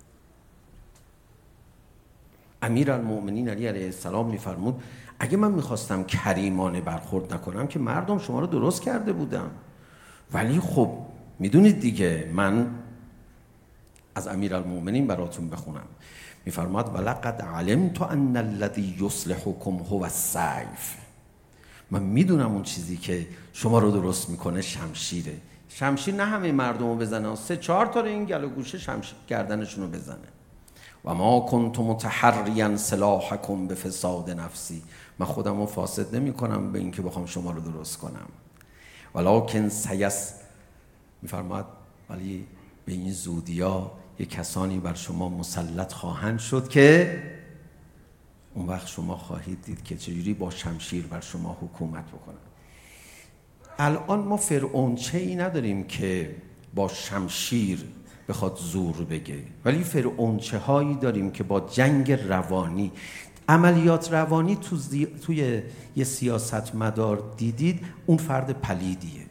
امیرالمؤمنین علی علیه السلام میفرمود اگه من میخواستم کریمانه برخورد نکنم که مردم شما رو درست کرده بودم، ولی خب میدونید دیگه. من از امیرالمؤمنین براتون بخونم، میفرماد ولقد علمت ان الذی یصلحکم هو السیف. من میدونم اون چیزی که شما رو درست میکنه شمشیره. شمشیر نه همه مردم رو بزنه، 3-4 تا این گل و گوشه شمشیر گردنشون رو بزنه. و ما کنت متحریا سلاحکم به فساد نفسی. من خودم رو فاسد نمی کنم به اینکه بخوام شما رو درست کنم. ولکن میفرماد ولی به این زودیا یک کسانی بر شما مسلط خواهند شد که اون وقت شما خواهید دید که چجوری با شمشیر بر شما حکومت بکنن. الان ما فرعونچه ای نداریم که با شمشیر بخواد زور بگه، ولی فرعونچه هایی داریم که با جنگ روانی، عملیات روانی توی یه سیاست مدار دیدید، اون فرد پلیدیه.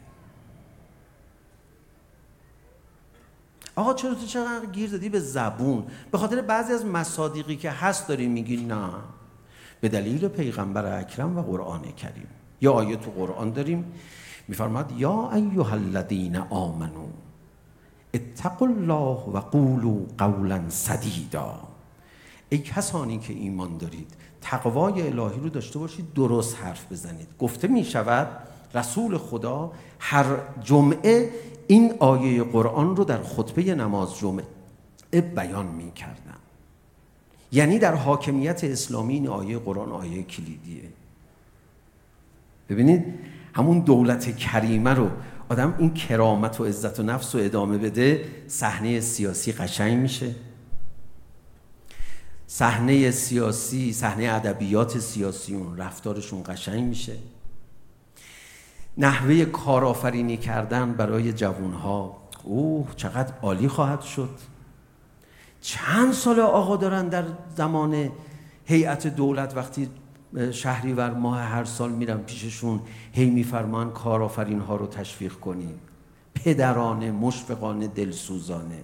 آقا چرا تو چقدر گیر دادی به زبون؟ به خاطر بعضی از مصادیقی که هست داری میگی نه، به دلیل پیغمبر اکرم و قرآن کریم. یا آیه تو قرآن داریم میفرماد یا ایها الذین آمنو اتقوا الله و قولوا قولا سدیدا. ای کسانی که ایمان دارید تقوای الهی رو داشته باشید، درست حرف بزنید. گفته می شود رسول خدا هر جمعه این آیه قرآن رو در خطبه نماز جمعه بیان می کردن. یعنی در حاکمیت اسلامی این آیه قرآن آیه کلیدیه. ببینید همون دولت کریمه رو آدم این کرامت و عزت و نفس رو ادامه بده، صحنه سیاسی قشنگ میشه. صحنه سیاسی، صحنه ادبیات سیاسی اون رفتارشون قشنگ میشه. نحوه کارآفرینی کردن برای جوانها چقدر عالی خواهد شد. چند سال آقا دارن در زمان هیئت دولت وقتی شهریور ماه هر سال میرم پیششون، هی میفرمان کارآفرین ها رو تشویق کنید، پدرانه، مشفقانه، دلسوزانه.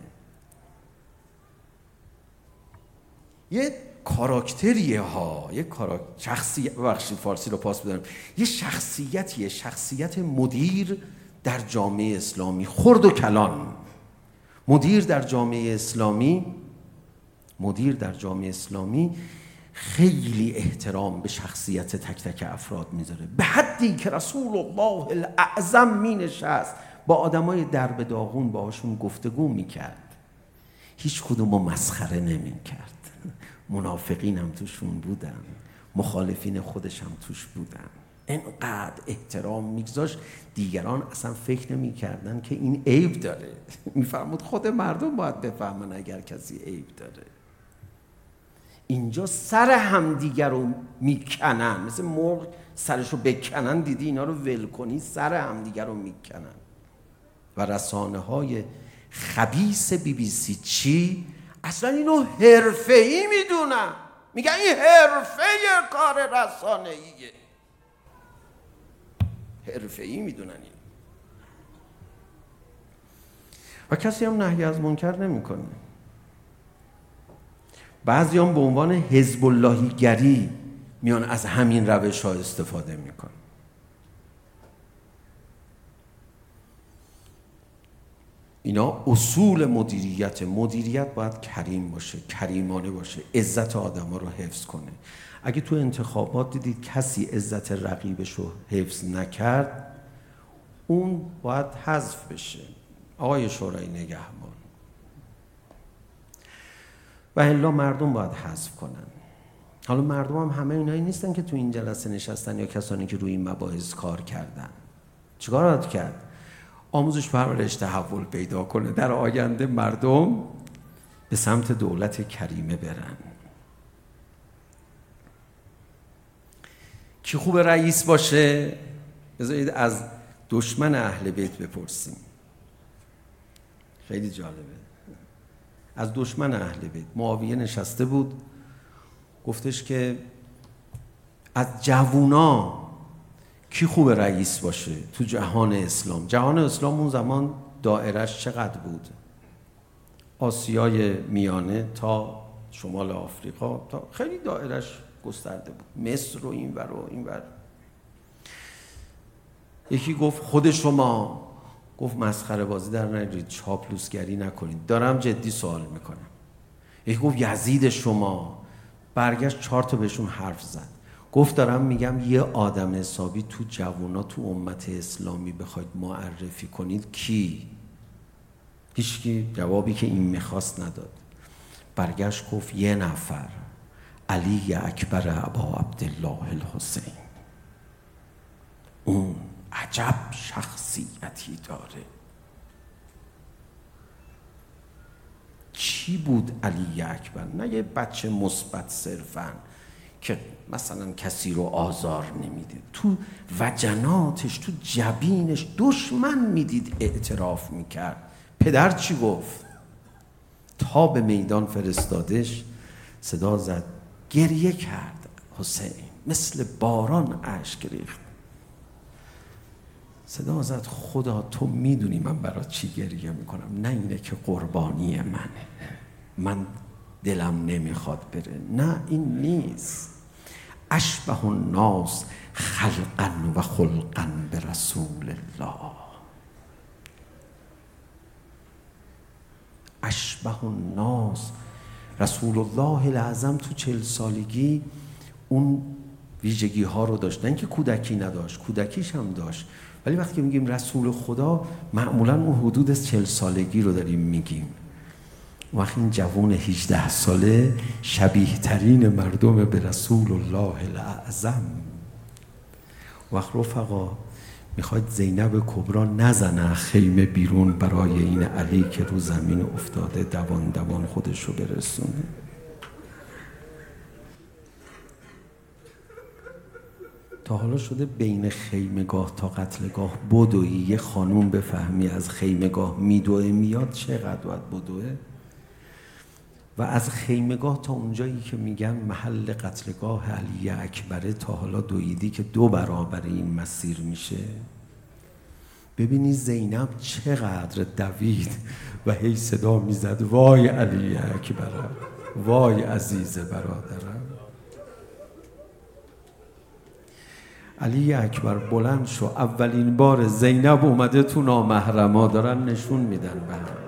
یه کاراکتریه ها، یه شخصیت، ببخشید فارسی رو پاس بدارم، یه شخصیتیه، شخصیت مدیر در جامعه اسلامی، خرد و کلان. مدیر در جامعه اسلامی خیلی احترام به شخصیت تک تک افراد میذاره، به حدی که رسول الله الاعظم می نشست با آدمای درب داغون باهاشون گفتگو میکرد، هیچ کدومو مسخره نمیکرد. منافقین هم توشون بودن، مخالفین خودش هم توش بودن. اینقدر احترام میگذاشت دیگران اصلا فکر نمیکردن که این عیب داره. میفرمود خود مردم باید بفهمن اگر کسی عیب داره. اینجا سر همدیگر رو میکنن، مثل مرغ سرشو بکنن، دیدی اینا رو ول کنی سر همدیگر رو میکنن. و رسانه های خبیث BBC چی؟ اصلا اینو حرفه‌ای میدونن، میگن این حرفه کار رسانه‌ایه، حرفه‌ای میدونن این. و کسی هم نهی از منکر نمیکنه. بعضی هم به عنوان حزب اللهی گری میان از همین روش ها استفاده میکنن. اینا اصول مدیریت باید کریم باشه، کریمانه باشه، عزت آدم ها رو حفظ کنه. اگه تو انتخابات دیدید کسی عزت رقیبش رو حفظ نکرد، اون باید حذف بشه. آقای شورای نگهبان و الا مردم باید حذف کنن. حالا مردم هم همه اینایی نیستن که تو این جلسه نشستن یا کسانی که روی این مباحث کار کردن. چیکار باید کرد؟ آموزش پرورش تحول پیدا کنه، در آینده مردم به سمت دولت کریمه برن. کی خوب رئیس باشه؟ بذارید از دشمن اهل بیت بپرسیم. خیلی جالبه. از دشمن اهل بیت معاویه نشسته بود، گفتش که از جوونا کی خوب رئیس باشه تو جهان اسلام؟ جهان اسلام اون زمان دائرش چقدر بود؟ آسیای میانه تا شمال آفریقا، تا خیلی دائرش گسترده بود، مصر و اینور و اینور. یکی گفت خود شما. گفت مسخره بازی در نگیرید، چاپلوسگری نکنید، دارم جدی سوال میکنم. یکی گفت یزید شما. برگشت 4 تا بهشون حرف زد. گفت دارم میگم یه آدم حسابی تو جوونا تو امت اسلامی بخواید معرفی کنید کی؟ هیچکی جوابی که این میخواست نداد. برگشت گفت یه نفر، علی اکبر ابا عبدالله الحسین. اون عجب شخصیتی داره. چی بود علی اکبر؟ نه یه بچه مثبت صرفاً که مثلا کسی رو آزار نمیده، تو وجناتش، تو جبینش دشمن میدید اعتراف میکرد. پدر چی گفت؟ تا به میدان فرستادش صدا زد، گریه کرد حسین، مثل باران اشک ریخت. صدا زد خدا تو میدونی من برای چی گریه میکنم، نه اینه که قربانی منه، من دلم نمیخواد بره، نه این نیست. اشبه الناس خلقا و خلقا به رسول الله. اشبه الناس، رسول الله الاعظم تو 40 سالگی اون ویژگی ها رو داشت. نه اینکه کودکی نداشت، کودکیش هم داشت، ولی وقتی میگیم رسول خدا معمولا اون حدود 40 سالگی رو داریم میگیم. وقتی این جوان 18 ساله شبیه ترین مردم به رسول الله الاعظم. وقت رفقا میخواید زینب کبرا نزنه خیمه بیرون برای این علی که رو زمین افتاده دوان دوان خودش رو برسونه. تا حالا شده بین خیمگاه تا قتلگاه بدوی یه خانوم بفهمی از خیمگاه میدوه میاد چقدر باید بدوه؟ و از خیمگاه تا اونجایی که میگن محل قتلگاه علی اکبره تا حالا دویدی که 2 برابر این مسیر میشه؟ ببینی زینب چقدر دوید و هی صدا میزد وای علی اکبره، وای عزیز برادرم. علی اکبر بلند شو، اولین بار زینب اومده تو نامحرما، دارن نشون میدن به هم.